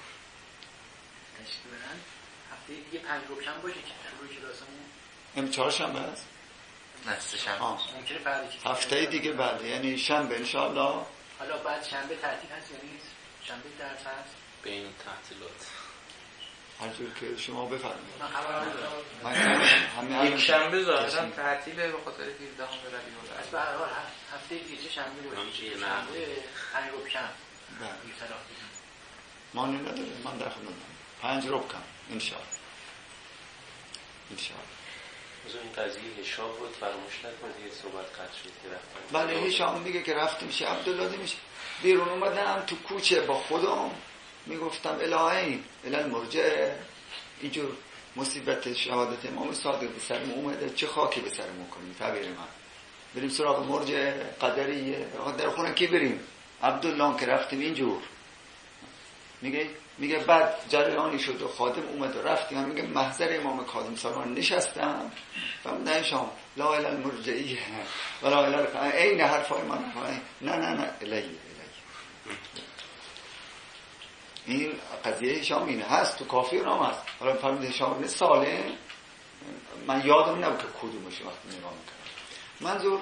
تشکیل بدن هفته دیگه پنج روبشن باشه که شروع کلاسمون ام چهارشنبه است؟ نه سه شنبه ممکنه فردا هفته دیگه بعد یعنی شنبه انشاءالله. حالا بعد شنبه تعطیل هست یعنی شنبه درس هست بین تعطیلات هر جور که شما بفرمایید. من خبر ندارم. همه یک شنبه ظاهرا تعطیله به خاطر هفدهم ربیع الاول. به هر حال هفته دیگه شنبه باشه. شنبه پنج روبشن. بله. مانی نداره من در خدمتم. پنج روب کم انشاءالله. انشاءالله. از این قضیه هشام بود فراموش نکنید دیگه صحبت قطع شد که رفتن. بله هشام میگه که رفتیم میشه عبدالله میشه بیرون اومدم تو کوچه با خودم میگفتم الهی الهی مرجع اینجور مصیبت شهادت امام صادق به سرم اومده چه خاکی به سرمون کنیم تعبیر من بریم سراغ مرجع قدریه در خونه کی بریم عبدالله که رفتیم اینجور میگه میگه بعد جریانی شد و خادم اومد و رفتیم هم میگه محضر امام کاظم سالان نشستم فهمیدم شام لا اله المرجعیه ولا اله این حرفای من نه نه نه الیه این قضیه هشام اینه هست تو کافی نام هست. حالا فرمود هشام ساله من یادم نبود که کدومش وقت نگاه میکنم. منظور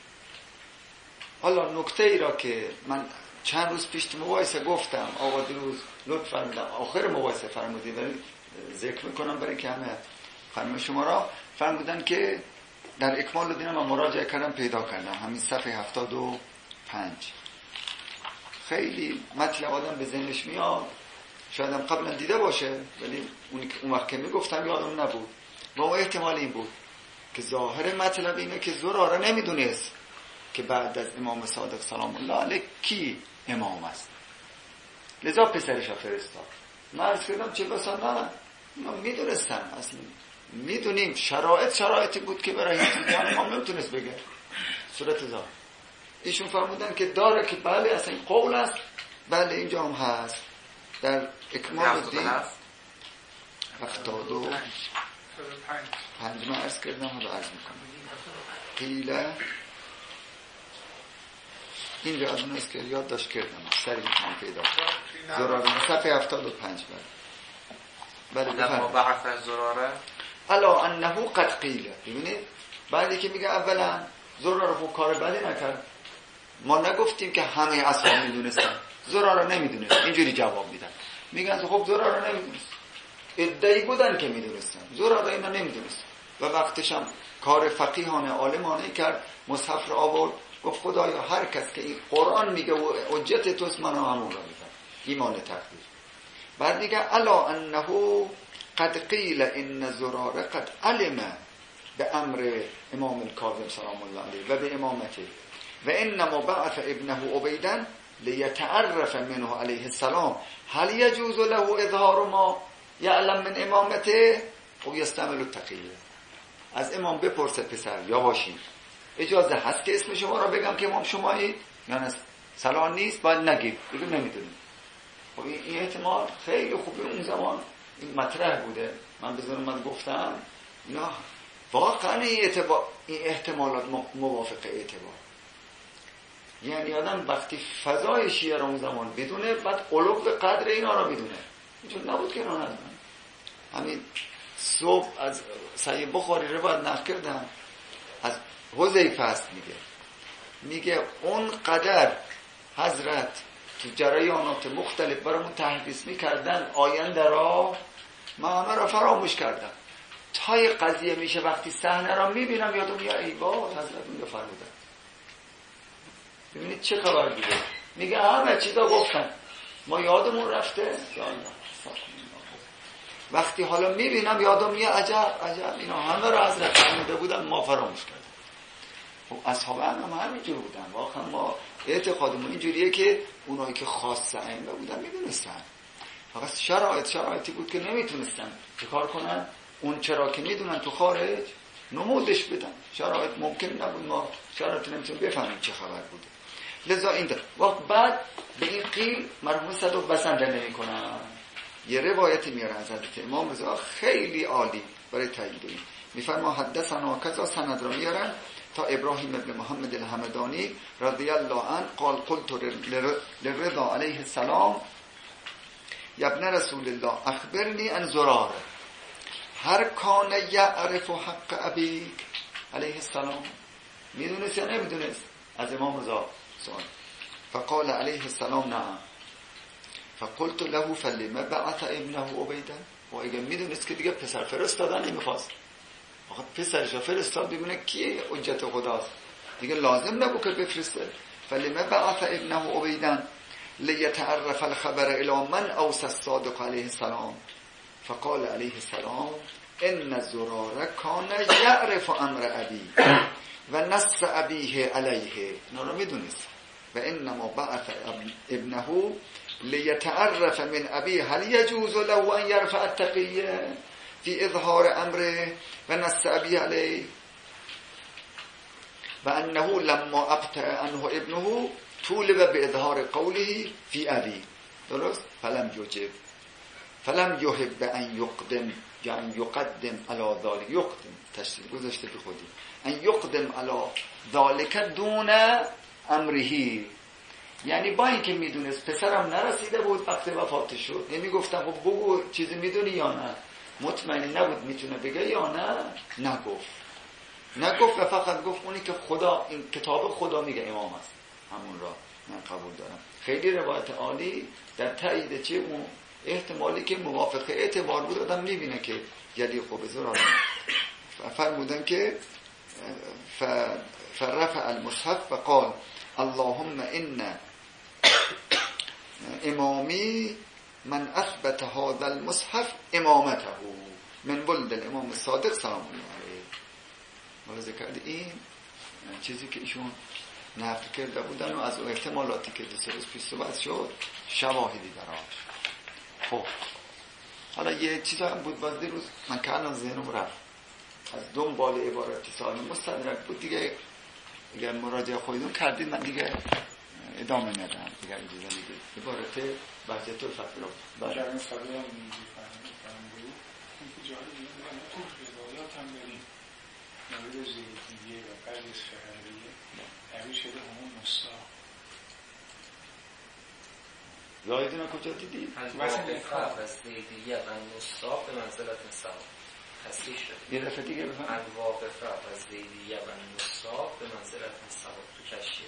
حالا نکته ای را که من چند روز پیش تو مباحثه گفتم آقا دیروز لطف فرمودم آخر مباحثه فرمودید ولی ذکر میکنم برای که همه فرمود شما را فرمودن که در اکمال الدین من مراجعه کردم پیدا کردم همین صفحه هفتاد و پنج خیلی مطلب آدم به ذهنش میاد شاید هم قبلا دیده باشه، ولی اون وقت که میگفتم یادم نبود. و اون احتمال این بود که ظاهر مطلب اینه که زراره نمیدونست که بعد از امام صادق سلام الله علیه کی امام است، لذا پسرش را فرستاد. من عرض کردم چه بسا نه، ما میدونستم، اصلا میدونیم شرایط شرایطی بود که برای هیچ دیگه امام نمیتونست بگه صورت ظاهر. ایشون فرمودن که داره که بله اصلا این قول است، بله اینجا هم هست در اکمال الدین هفتاد و پنج من عرض کردم و عرض میکنم. قیله این یادم است که یاد داشت کردم سری میکنم پیدا زراره صفحه هفتاد و پنج. بله بله در مبعث زراره الا انه قد قیله. ببینید بعدی که میگه اولا زراره خب کار بدی نکرد، ما نگفتیم که همه اصحاب میدونستن، زراره نمیدونست. اینجوری جواب میدن، میگن خب زراره نمیدونست، ادعی بودن که میدونستن، زراره اینا نمیدونست. و وقتش هم کار فقیهانه عالمانه کرد، مصحف رو آورد، گفت خدایا هر کس که این قرآن میگه و حجت توست من همون رو میگم، ایمان تقدیر. بعد میگه الا انه قد قیل ان زراره قد علم به امر امام الکاظم سلام الله علیه و به امامته و انما بعث ابنه عبیدا لیتعرف منه علیه السلام هل یجوز له اظهار ما یعلم من امامته و یستعمل التقیه. از امام بپرسه پسر یا باشید اجازه هست که اسم شما را بگم که امام شمایید یا نه؟ سلام نیست باید نگید، بگو نمیدونیم. خب این احتمال خیلی خوبه اون زمان این مطرح بوده. من به ظلمت گفتم نه واقعا این, اعتبار این احتمالات موافق اعتبار. یعنی آدم وقتی فضای شیعه را اون زمان بدونه، بعد علوق قدر اینا را بدونه. اینجور نبود که اینا ندونن. همین صبح از صحیح بخاری روایت نقل کردن از حذیفه است، میگه میگه اون قدر حضرت تو جریانات مختلف برامون تحدیث میکردن آینده را، من همه را فراموش کردم. تای قضیه میشه وقتی صحنه را میبینم یادم یا ای با حضرت اون فرمودن. ببینید چه خبر بوده. میگه همه چیزا گفتن ما یادمون رفته. وقتی حالا میبینم یادم میاد عجب عجب اینا همه را حضرت فرموده بودن ما فراموش کردیم. خب اصحاب هم همینجور بودن. واقعا ما اعتقادمون اینجوریه که اونایی که خاص ائمه بودن میدونستن، فقط شرایط شرایطی بود که نمیتونستن چه کار کنن. اون چرا که میدونن تو خارج نمودش بدن، شرایط ممکن نبود ما شرایط نمیتونیم بفهمیم چه خبر بوده. لذا این وقت بعد به این قیل مرحوم صدوق بسنده نمی کنن. یه روایتی میاره از حضرت امام رضا خیلی عالی برای تایید این. میفرما حدثنا کذا، سند را میارن تا ابراهیم ابن محمد الحمدانی رضی الله عنه قال قلت للرضا علیه السلام یا ابن رسول الله اخبرنی عن زراره هر کان یعرف حق ابیک علیه السلام. میدونست یا نمیدونست؟ از امام رضا سوال. فقال علیه السلام نعم. فقلت له فلما بعث ابنه عبیدا. و اگه میدونست که دیگه پسر فرستادن نمیخواست، آخه پسرش فرستاد ببینه کیه حجت خداست، دیگه لازم نبود که بفرسته. فلما بعث ابنه عبیدا لیتعرف الخبر الى من اوصى الصادق علیه السلام. فقال علیه السلام ان زراره کان یعرف امر ابی و نص ابیه علیه. اینا رو میدونست. و انما بعث ابنه لیتعرف من ابی هل یجوز له ان یرفع التقیه فی اظهار امره و نص ابی علیه و انه لما ابطأ عنه ابنه طولب به اظهار قوله فی ابی. درست؟ فلم یجب فلم یحب ان یقدم یا ان یقدم علی ذلك. یقدم تشریح گذاشته به خودی، ان یقدم علی ذلك دون امرهی. یعنی با اینکه میدونست پسرم نرسیده بود وقت وفاتش شد، یعنی گفتم خب بگو چیزی میدونی یا نه، مطمئن نبود میتونه بگه یا نه، نگفت نگفت و فقط گفت اونی که خدا این کتاب خدا میگه امام است همون را من قبول دارم. خیلی روایت عالی در تایید چه اون احتمالی که موافق اعتبار بود آدم میبینه که یلی خوب زراره. فرمودن که فرفع المصحف و قال اللهم ان امامی من اثبت هذا المصحف امامته من ولد الامام صادق سلام الله علیه. ملاحظه کرد این چیزی که ایشون نقل کرده بودن و از اون احتمالاتی که دو سه روز پیش صحبت شد شواهدی براش. خب حالا یه چیزا هم بود باز دیروز من که الان ذهنم رفت از دنبال عبارتی سال مستدرک بود دیگه. اگر مراجعه خودتون کردید من دیگه ادامه ندم دیگه اجازه میدید. عبارت بحثت الفترا بعد این صدای هم میگی فرمودید این که جالب میگن تو روایات هم داریم مورد زیدیه و بعد از فهریه نوی شده همون مستاق زایدون کجا دیدید؟ از واقفه از زیدیه و مستاق به منزلت نساق تصریح شد. یه دفعه دیگه بفهم از واقفه از زیدیه و مستاق به منزلت نساق تو کشیه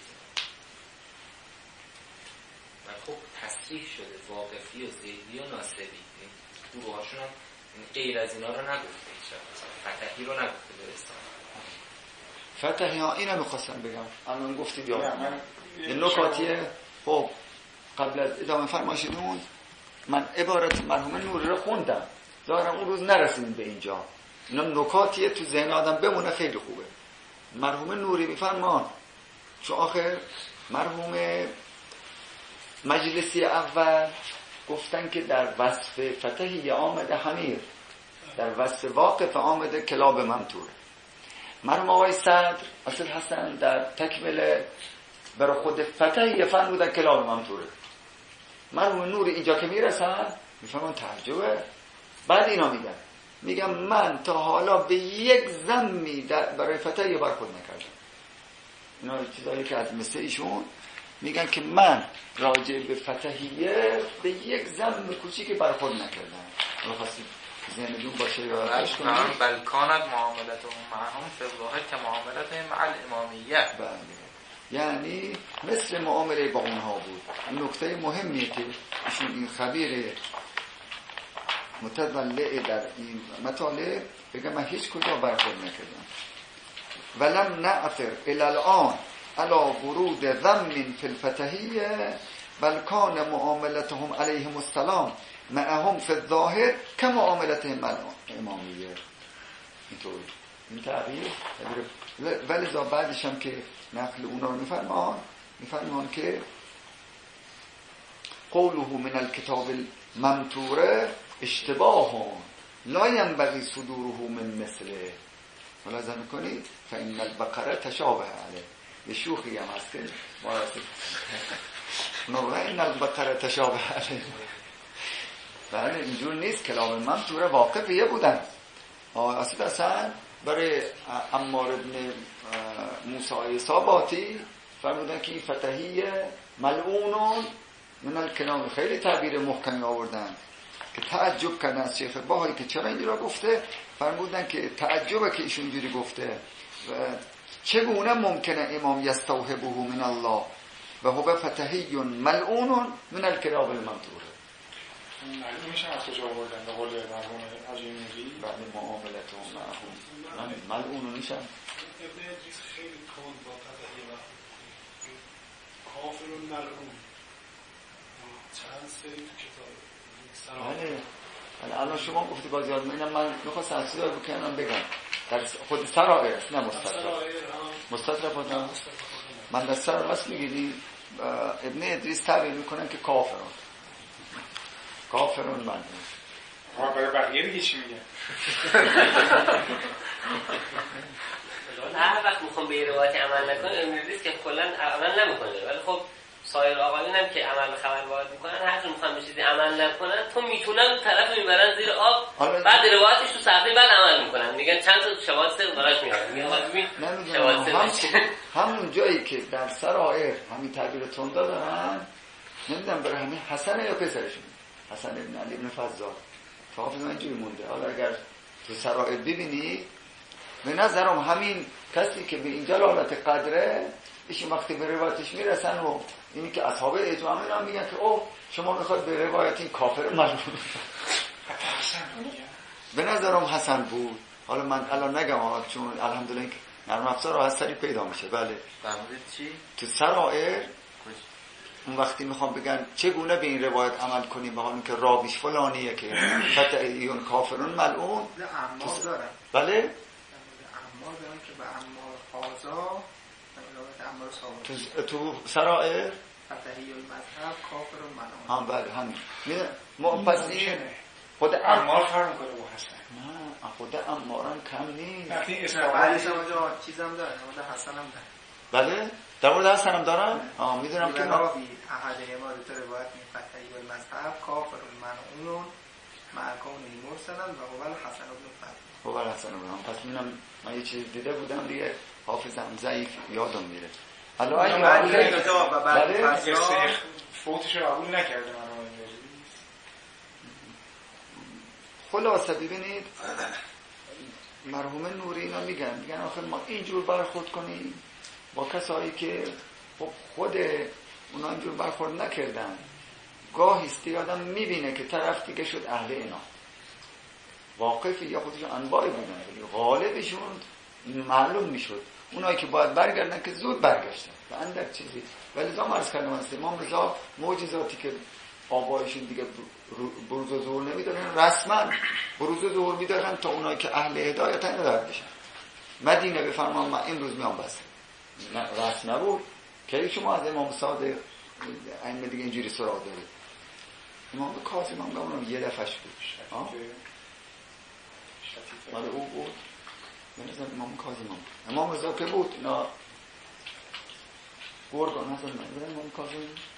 و خب تصریح شده واقفی و زیدی و ناصبی. گروهاشون هم غیر از اینا رو نگفته، فتحی رو نگفته برستان. فتحی ها اینو میخواستم بگم الان گفتید یادم این نکاتیه. خب قبل از ادامه فرمایشتون من عبارت مرحوم نوری رو خوندم، ظاهرا اون روز نرسیدیم به اینجا. اینا نکاتیه تو ذهن آدم بمونه، خیلی خوبه. مرحوم نوری میفرمان چون آخر مرحوم مجلسی اول گفتن که در وصف فتحی آمده حمیر، در وصف واقف آمده کلاب ممتوره. مرحوم آقای صدر اصل حسن در تکمله برای خود فتحی فرمودن کلاب ممتوره. مرحوم نور اینجا که میرسن میفهمن تعجبه. بعد اینا میگن میگن من تا حالا به یک ضمی برای فتحی برخورد نکردم. اینا چیزایی که از مثل ایشون میگن که من راجع به فتحیه به یک ضم کوچیک برخورد نکردم. حالا خواستید ذهنتون باشه یادداشت کنید. بل کانت معاملتهم معهم فی الظاهر که معاملتهم مع الامامیه. بله یعنی مثل معامله با اونها بود. نکته مهمیه که ایشون این خبیر متولع در این مطالب بگم من هیچ کجا برخورد نکردم. ولم نعثر الى الان على ورود ضم فی الفتحیه بل کان معاملتهم علیهم السلام معهم فی الظاهر که معاملتهم مع الامامیه. اینطوری این تعبیر ولی زا بعدش هم که نقل اونا رو میفرمان میفرمان که قوله من الكتاب الممتوره اشتباه لا ينبغي صدوره من مثله. ملاحظه میکنید فإن البقره تشابه علیه. یه شوخی هم هست که نوعا این البقره تشابه علیه. بله اینجور نیست. کلام ممتوره واقفیه بودن. اصلا اصلا برای عمار ابن موسی صاباتی فرمودن که این فتحی ملعون من الکلام. خیلی تعبیر محکمی آوردن که تعجب کردن از شیخ باهایی که چرا اینجوری گفته. فرمودن که تعجبه که ایشون اینجوری گفته و چگونه ممکنه امام یستوهبه من الله و هو فتحی ملعون من الکلام الممتوره. معلوم میشه از کجا آوردن به قول مرحوم عجیمی بعد معاملت و مرحوم ملعون میشن. ابن ادریس خیلی کند با فتحی و کافر و ملعون چند سری تو کتاب. بله الان شما گفتی باز یاد اینم من میخواستم از چیزایی بکنم بگم در خود سرائر نه مستطرف مستطرف بودم من در سرائر راست میگیدی ابن ادریس تعبیر میکنن که کافرون کافرون من ها برای بقیه دیگه چی میگن؟ هر وقت میخوام به روایت عمل نکنه ابن ادریس که کلا عمل نمیکنه ولی خب سایر آقایون هم که عمل خبر وارد میکنن هر چون میخوان به چیزی عمل نکنن تو میتونن طرف میبرن زیر آب بعد روایتش تو صفحه بعد عمل میکنن میگن چند تا شواهد صدق براش میارن میگن ببین شواهد صدق همون جایی که در سرائر همین تعبیر تند دارن نمیدونم برای همین حسن یا پسرشون حسن ابن علی ابن فضال تا حافظ من اینجوری مونده. حالا اگر تو سرائر ببینی به نظرم همین کسی که به این جلالت قدره ایشون وقتی به روایتش میرسن و اینی که اصحاب اجماع اینا میگن که اوه شما میخواد به روایت این کافر معلوم به نظرم حسن بود. حالا من الان نگم آقا چون الحمدلله نرم افزار راحت سری پیدا میشه. بله فرمودید چی؟ تو سرائر اون وقتی میخوام بگن چگونه به این روایت عمل کنیم به حالی که راویش فلانیه که فتحیون کافرون ملعون عمار دارن. بله عمار دارن که به عمار حاضا عمار صاحب تو سرائر فتحی المذهب کافرون ملعون. ها بله همین ما پس این خود عمار فرق میکنه با حسن. نه خود عمارم کم نیست. وقتی اسماعیل اونجا چیزام داره، اونجا حسن هم داره. بله در مورد حسن هم دارن؟ آه میدونم که راوی احد ما تو روایت می فتحی المذهب کافر المنعون معکون مرسلا و هو الحسن بن فتح. هو الحسن بن. پس میونم من یه چیز دیده بودم دیگه حافظم ضعیف یادم میره. الان اگه بله فوتش رو قبول نکرده من خلاصه ببینید مرحوم نوری اینا میگن میگن آخه ما اینجور برخورد کنیم با کسایی که خود اونا اینجور برخورد نکردن. گاهی استی آدم میبینه که طرف دیگه شد اهل اینا واقفی یا خودشون انواعی بودن ولی غالبشون معلوم میشد اونایی که باید برگردن که زود برگشتن و اندک چیزی. ولی زمان عرض کردم است امام رضا معجزاتی که آبایشون دیگه بروز و ظهور نمیدارن رسما بروز و ظهور میدارن تا اونایی که اهل هدایت ندارد بشن. مدینه بفرمان من امروز میام بس رسم نبود که شما از امام صادق این دیگه اینجوری سراغ دارید. امام کاظم هم گمونم یه دفعش بود مال او بود بنظر امام کاظم هم امام رضا که بود اینا گردان هستن من امام کاظم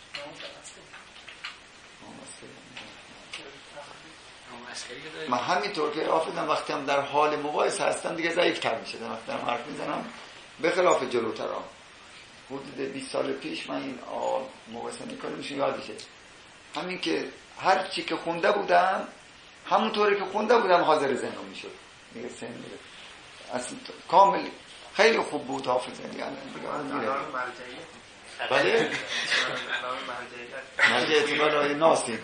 من همینطور که حافظم وقتی هم در حال مباحثه هستم دیگه ضعیف تر میشه وقتی هم حرف میزنم به خلاف جلوتر ها. حدود بیست سال پیش من این مباحثه میکنم میشه یادشه همین که هر چی که خونده بودم همونطوری که خونده بودم حاضر ذهنم میشد دیگه سن میره اصلا کامل خیلی خوب بود حافظه دیگه میره بله مرجع اعتبار های ناسیم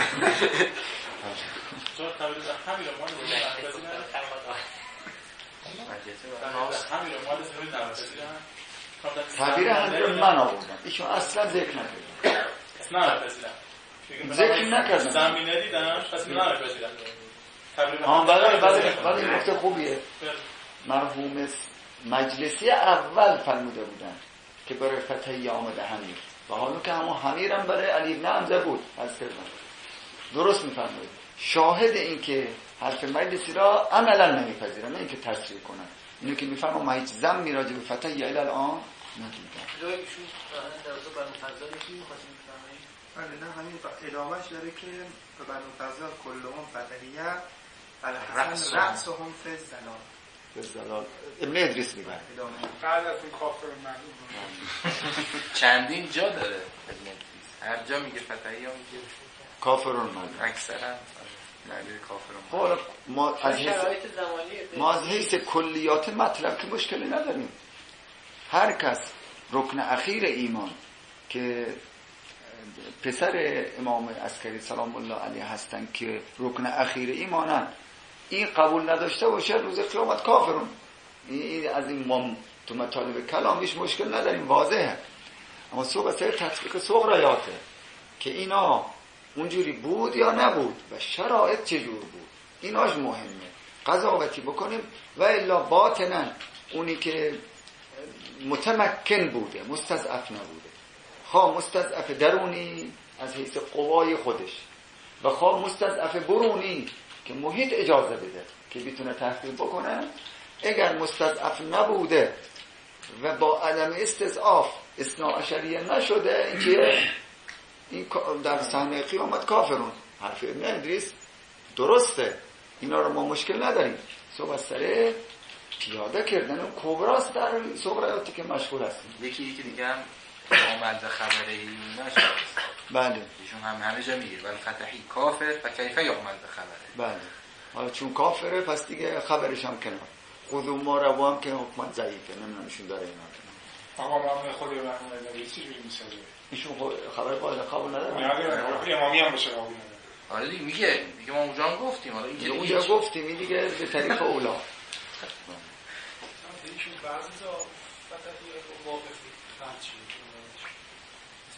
تعبیر حضرت من آوردم ایشون اصلا ذکر نکردم ذکر نکردم زمینه دیدم پس من نرپذیرم آن بله بله بله نکته خوبیه. مرحوم مجلسی اول فرموده بودن که برای فتحی آمده حمیر و حالا که همون حمیر هم برای علی بن حمزه بود از کردن درست میفرمایید. شاهد این که حرف مجلسی را عملا نمیپذیرن نه اینکه تصریح کنن. اینو که میفرما ما هیچ زم میراجع به فتحی الی الان نمیگن. جایی که شون درسته بر مفضل کی می‌خواستیم بفرمایید؟ بله نه همین ادامهش داره که بر مفضل کلهم فتحیه الحسن رأسهم فی الزلال فی الزلال ابن ادریس میگه بعد از اون کافر معلوم چندین جا داره ابن ادریس هر جا میگه فتحیه میگه کافرون معلوم اکثرا نبی کافرون. حالا ما از حیث ما از حیث کلیات مطلب که مشکلی نداریم. هر کس رکن اخیر ایمان که پسر امام عسکری سلام الله علیه هستن که رکن اخیر ایمانن این قبول نداشته باشه روز قیامت کافرون. این از این ما تو مطالب کلامیش مشکل نداریم واضحه. اما صبح سر تطبیق صغرایاته که اینا اونجوری بود یا نبود و شرایط چجور بود ایناش مهمه قضاوتی بکنیم و الا باطنا اونی که متمکن بوده مستضعف نبوده خواه مستضعف درونی از حیث قوای خودش و خواه مستضعف برونی که محیط اجازه بده که بتونه تحقیق بکنه اگر مستضعف نبوده و با عدم استضعاف اثناعشریه نشده این که این در صحنه قیامت کافرون. حرف ابن ادریس درسته اینا رو ما مشکل نداریم. صبح از سره پیاده کردن و کبراست در صغرایاتی که مشغول هستیم. یکی یکی دیگه هم آمد خبره ایمونش بله ایشون هم همه جا میگه ولی فتحی کافر و کیفه آمد خبره. بله حالا چون کافره پس دیگه خبرش هم کنار خودو ما رو هم که حکمت ضعیفه نمیدونشون داره اینا آقا من خود رحمه الله چی جوری میسازه ایشون خبر باید قبول نداره نه امامی هم باشه قبول نداره. آره دیگه میگه میگه ما اونجا هم گفتیم حالا این اونجا گفتیم این دیگه به طریق اولا ایشون بعضی جا فتحی واقفی قطع شده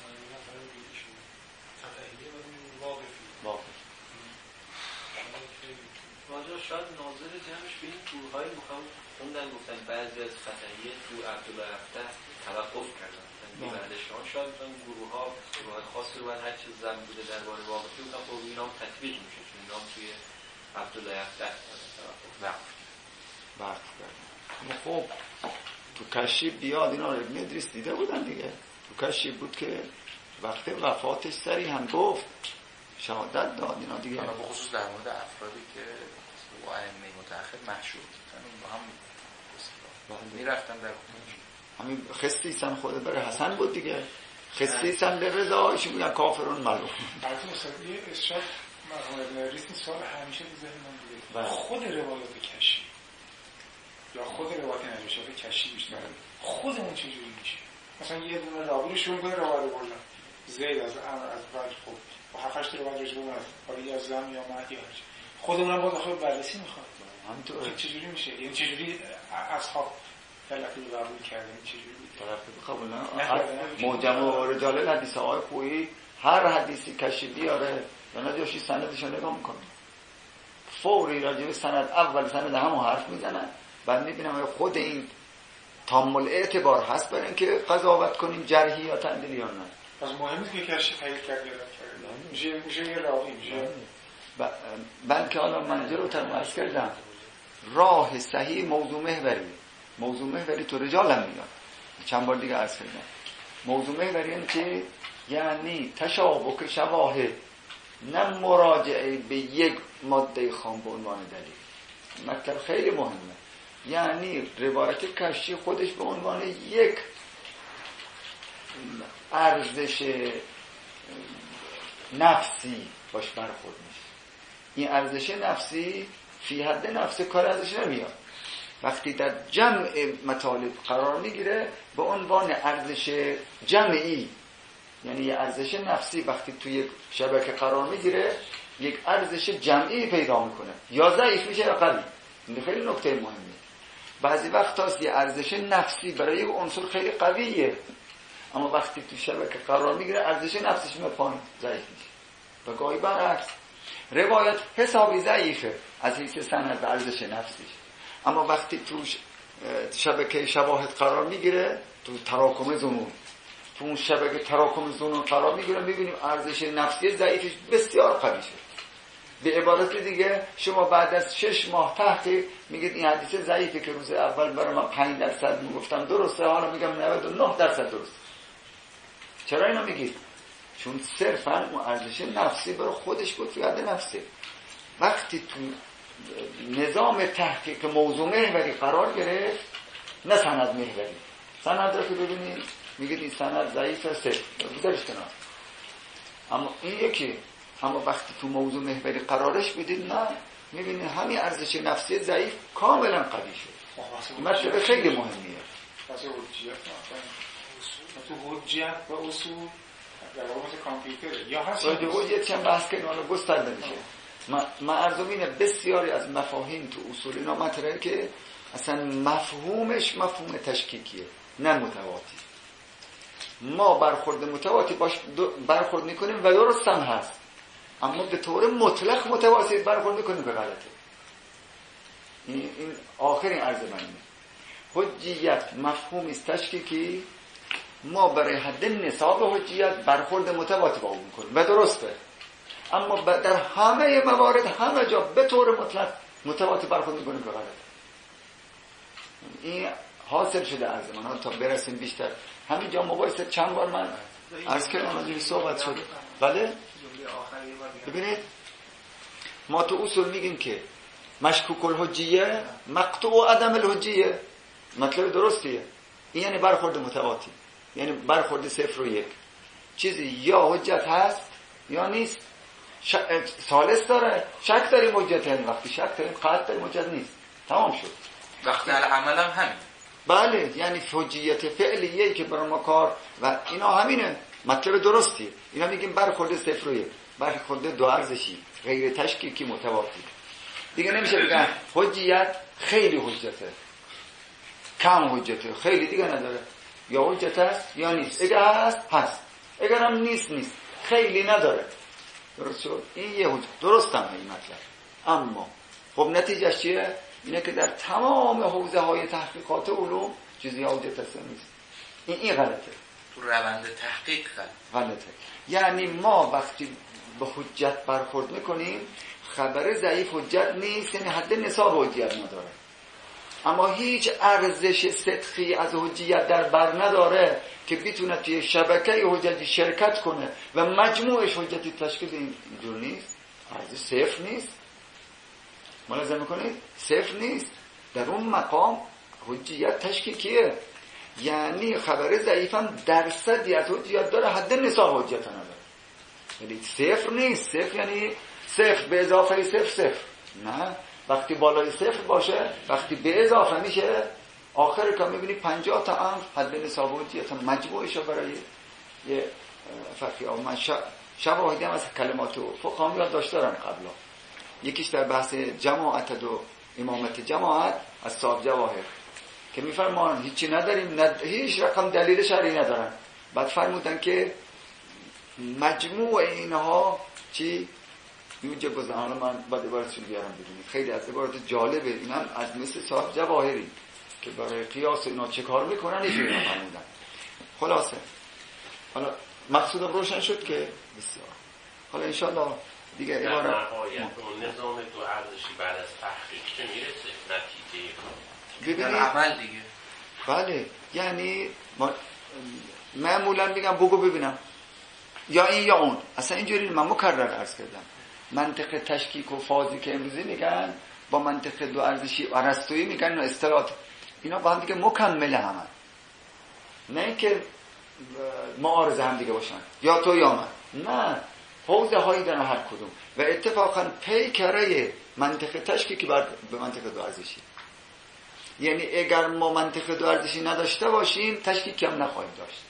واقعا شاید ناظر جمعش به این گروه‌های مخوام خوندن گفتن بعضی از فتحیه تو عبدالله هفته توقف کردن بعدش شاید اون گروه‌ها گروه خاصی رو باید هر چیز زن بوده درباره واقعی بودن خب اینا هم تطبیق میشه چون اینا هم توی عبدالله هفته توقف وقف وقف کردن. خب تو کشی بیاد اینا رو ابن ادریس دیده بودن دیگه. تو کشی بود که وقت وفاتش سری هم گفت شهادت داد اینا دیگه. حالا بخصوص در مورد افرادی که با ائمه متأخر محشور بودن با هم میرفتن در همین خصیصا خود برای حسن بود دیگه. خصیصا لرضا ایشون میگن کافرون معلوم. البته استاد یه ارشاد مرحوم ابن ادریس این سوال همیشه تو ذهن من بوده. خود روایات کشی یا خود روایت نجاشی کشی بیشتر خود اون چجوری میشه؟ مثلا یه دونه راوی رو شروع کنه روایت بردن زید از امر از وجه خود با هفتش روایت رجوع از حالا یا زم یا مهدی هر چی خود اونم با داخل بررسی میخواد. همینطوره. چجوری میشه؟ یعنی چجوری اصحاب تلقی رو قبول کردن چجوری تلقی قبول نه؟ معجم و رجال الحدیث آقای خویی هر حدیثی کشی بیاره یا نجاشی سندش رو نگاه میکنه فوری راجع به سند اول سند همون حرف میزنن بعد میبینم خود این تامل اعتبار هست برای اینکه قضاوت کنیم جرحی یا تعدیلی یا نه. پس مهمه که کشی تایید کرد یا نکرد میشه میشه یه راوی میشه بلکه حالا من جلوتر عرض کردم راه صحیح موضوع محوری موضوع محوری تو رجال هم میاد چند بار دیگه عرض کردم موضوع محوری این که یعنی تشابک شواهد نه مراجعه به یک ماده خام به عنوان دلیل. مطلب خیلی مهمه یعنی روایت کشی خودش به عنوان یک ارزش نفسی باش برخورد میشه. این ارزش نفسی فی حد نفس کار ازش نمیاد. وقتی در جمع مطالب قرار میگیره به عنوان ارزش جمعی یعنی یه ارزش نفسی وقتی توی یک شبکه قرار میگیره یک ارزش جمعی پیدا میکنه یا ضعیف میشه یا قوی. این خیلی نکته مهمه. بعضی وقت هست یه ارزش نفسی برای یک عنصر خیلی قویه اما وقتی تو شبکه قرار میگیره ارزش نفسش میاد پایین ضعیف میشه. و گاهی برعکس روایت حسابی ضعیفه از حیث سند و ارزش نفسیش اما وقتی تو شبکه شواهد قرار میگیره تو تراکم ظنون تو اون شبکه تراکم ظنون قرار میگیره میبینیم ارزش نفسی ضعیفش بسیار قوی شد. به عبارت دیگه شما بعد از شش ماه تحقیق میگید این حدیث ضعیفه که روز اول برای من پنج درصد میگفتم درسته حالا میگم نود و نه درصد درسته. چرا اینو میگید؟ چون صرفا اون ارزش نفسی برای خودش بود فی حد نفسه. وقتی تو نظام تحقیق موضوع محوری قرار گرفت نه سند محوری سند رو که ببینید میگید این سند ضعیفه صرف بذارش کنار اما این یکی اما وقتی تو موضوع محوری قرارش بدید نه میبینید همین ارزش نفسی ضعیف کاملا قوی شد. مطلب خیلی مهمیه. پس حجیت تو حجیت و اصول در واقع کامپیوتر یا هست باید حجیت چند بحث کنیم حالا گسترده میشه. من عرضم اینه بسیاری از مفاهیم تو اصول اینا مطرحه که اصلا مفهومش مفهوم تشکیکیه نه متواتی. ما برخورد متواتی باش برخورد میکنیم و درست هم هست اما به طور مطلق متواتی برخورد میکنیم به غلطه. این, این آخرین عرض من اینه. حجیت مفهومی است تشکیکی ما برای حد نصاب حجیت برخورد متواتی با اون میکنیم و درسته اما در همه موارد همه جا به طور مطلق متواتی برخورد میکنیم به غلطه. این حاصل شده عرض من تا برسیم بیشتر همین جا مباحثه چند بار من عرض کردم از این صحبت شده. بله ببینید ما تو اصول میگیم که مشکوک الحجیه مقطوع عدم الحجیه. مطلب درستیه. این یعنی برخورد متواتی یعنی برخورد صفر و یک چیزی یا حجت هست یا نیست. ش... ثالث داره شک داریم حجت یعنی وقتی شک داریم قطع داریم حجت نیست تمام شد. وقتی العمل هم همین بله یعنی حجیت فعلیه که برای ما کار و اینا همینه مطلب درستیه. اینا میگیم برخورد صفر و یک برخورد دو ارزشی غیر تشکیکی متواتی. دیگه نمیشه بگن حجیت خیلی حجته کم حجته خیلی دیگه نداره یا حجت هست یا نیست. اگه هست هست اگرم نیست نیست خیلی نداره. درست شد؟ این یه حجت درست هم این مطلب. اما خب نتیجهش چیه؟ اینه که در تمام حوزه های تحقیقات علوم چیزی حجت اصلا نیست. این این غلطه. تو روند تحقیق غلطه. یعنی ما وقتی به حجت برخورد میکنیم خبر ضعیف حجت نیست، یعنی حد نصاب حجت نداره، اما هیچ ارزش صدقی از حجیت در بر نداره که بتونه توی شبکه حجتی شرکت کنه و مجموعش حجتی تشکیل این اینجور نیست. ارزش صفر نیست. ملاحظه میکنید؟ صفر نیست. در اون مقام حجیت تشکیکیه، یعنی خبر ضعیفم درصدی از حجیت داره، حد نصاب حجت نداره. یعنی صفر نیست. صفر یعنی صفر به اضافه صفر صفر. نه، وقتی بالای صفر باشه، وقتی به اضافه میشه، آخر که میبینی پنجاه تا امر حد نصاب حجیت مجموعشو برای یه فقیه. من شواهدی هم از کلمات و فقها یاد داشته دارم قبلا. یکیش در بحث جماعت و امامت جماعت از صاحب جواهر که میفرمان هیچی نداریم، ند... هیچ رقم دلیل شرعی ندارن. بعد فرمودن که مجموع اینها چی؟ یوجه بزن. من بعد عبارتشون بیارم بدونید، خیلی از عبارت جالبه. اینم از مثل صاحب جواهری که برای قیاس اینا چه کار میکنن ایشون اینا فرمودن. خلاصه حالا مقصودم روشن شد که بسیار. حالا انشالله دیگه عبارت نظام دو ارزشی بعد از تحقیق که میرسه نتیجه در عمل دیگه. بله، یعنی ما معمولا میگم بگو ببینم یا این یا اون. اصلا اینجوری من مکرر عرض کردم منطق تشکیک و فازی که امروزی میگن با منطق دو ارزشی ارسطویی میگن و اصطلاحات اینا با هم دیگه مکمل همن، نه اینکه معارضه هم دیگه باشن یا تو یا من. نه، حوزه هایی دارن هر کدوم و اتفاقا پیکره منطق تشکیکی بر به منطق دو ارزشی. یعنی اگر ما منطق دو ارزشی نداشته باشیم تشکیکی هم نخواهیم داشت.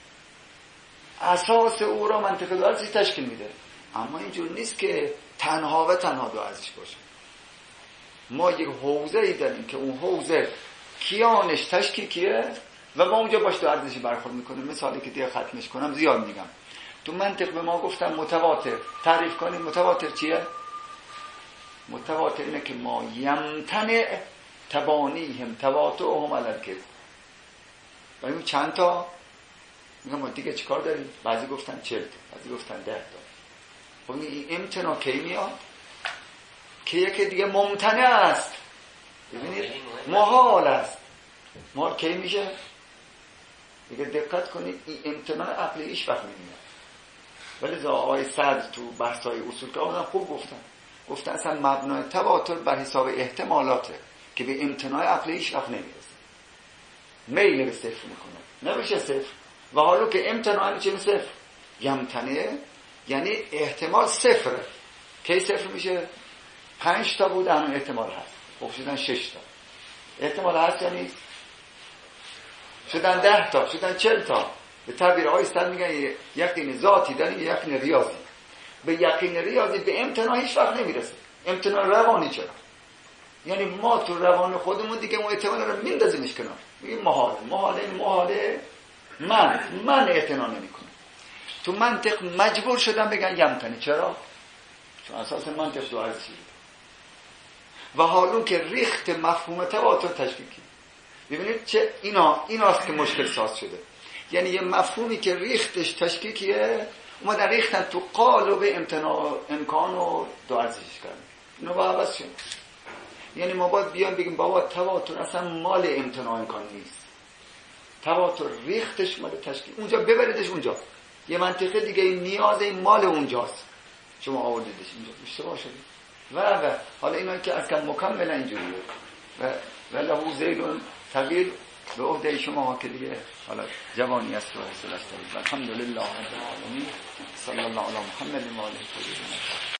اساس او را منطق دو ارزشی تشکیل میده، اما اینجور نیست که تنها و تنها دو ارزش باشه. ما یک حوزه ای داریم که اون حوزه کیانش تشکیکیه و ما اونجا باش دو ارزشی برخورد میکنیم. مثالی که دیگه ختمش کنم زیاد میگم. تو منطق به ما گفتن متواتر تعریف کنیم. متواتر چیه؟ متواتر اینه که ما یمتنع تبانیهم تواتعهم علی الکذب. ولی چند تا میگم ما دیگه چیکار داریم؟ بعضی گفتن چهل تا، بعضی گفتن ده تا. خب این امتناع کی میاد؟ که یکی دیگه ممتنع است. ببینید محال است. محال کی میشه؟ دیگه دقت کنید این امتناع عقلی هیچ وقت نمیاد. ولی آقای صدر تو بحث‌های اصول که اونم خوب گفتن. گفتن اصلا مبنای تواتر بر حساب احتمالاته که به امتناع عقلی هیچ وقت نمیرسه. میل به صفر میکنه. نمیشه صفر. و حالا که امتناع میشه صفر. یمتنه یعنی احتمال صفره. کی صفر میشه؟ پنج تا بود همون احتمال هست. خب شدن شش تا. احتمال هست یعنی شدن ده تا، شدن چهل تا. به تعبیر آقای استاد میگن یقین ذاتی داریم، یقین ریاضی. به یقین ریاضی به امتناع هیچ وقت نمیرسه. امتناع روانی چرا؟ یعنی ما تو روان خودمون دیگه اون احتمال رو میندازیمش کنار. میگیم محاله، محاله، محاله. من من اعتنا نمیکنم. تو منطق مجبور شدم بگن یمتنه. چرا؟ چون اساس منطق دو ارزشی. و حالا که ریخت مفهوم تواتر تشکیکی. ببینید چه اینا ایناست که مشکل ساز شده. یعنی یه مفهومی که ریختش تشکیکیه اومدن ریختن تو قالب امتناع امکان و دو ارزشیش کردن. اینو با عوض شد. یعنی ما باید بیان بگیم بابا تواتر اصلا مال امتناع امکان نیست. تواتر ریختش مال تشکیل. اونجا ببریدش اونجا. یه منطقه دیگه این نیاز این مال اونجاست. شما آوردیدش اینجا. اشتباه شد. و و حالا اینا که اصلا مکمل اینجوریه. و ولهو زیدون تغییر به عهده شما که دیگه حالا جوانی است و حاصل است. الحمدلله رب العالمین. صلی الله علی محمد و آله.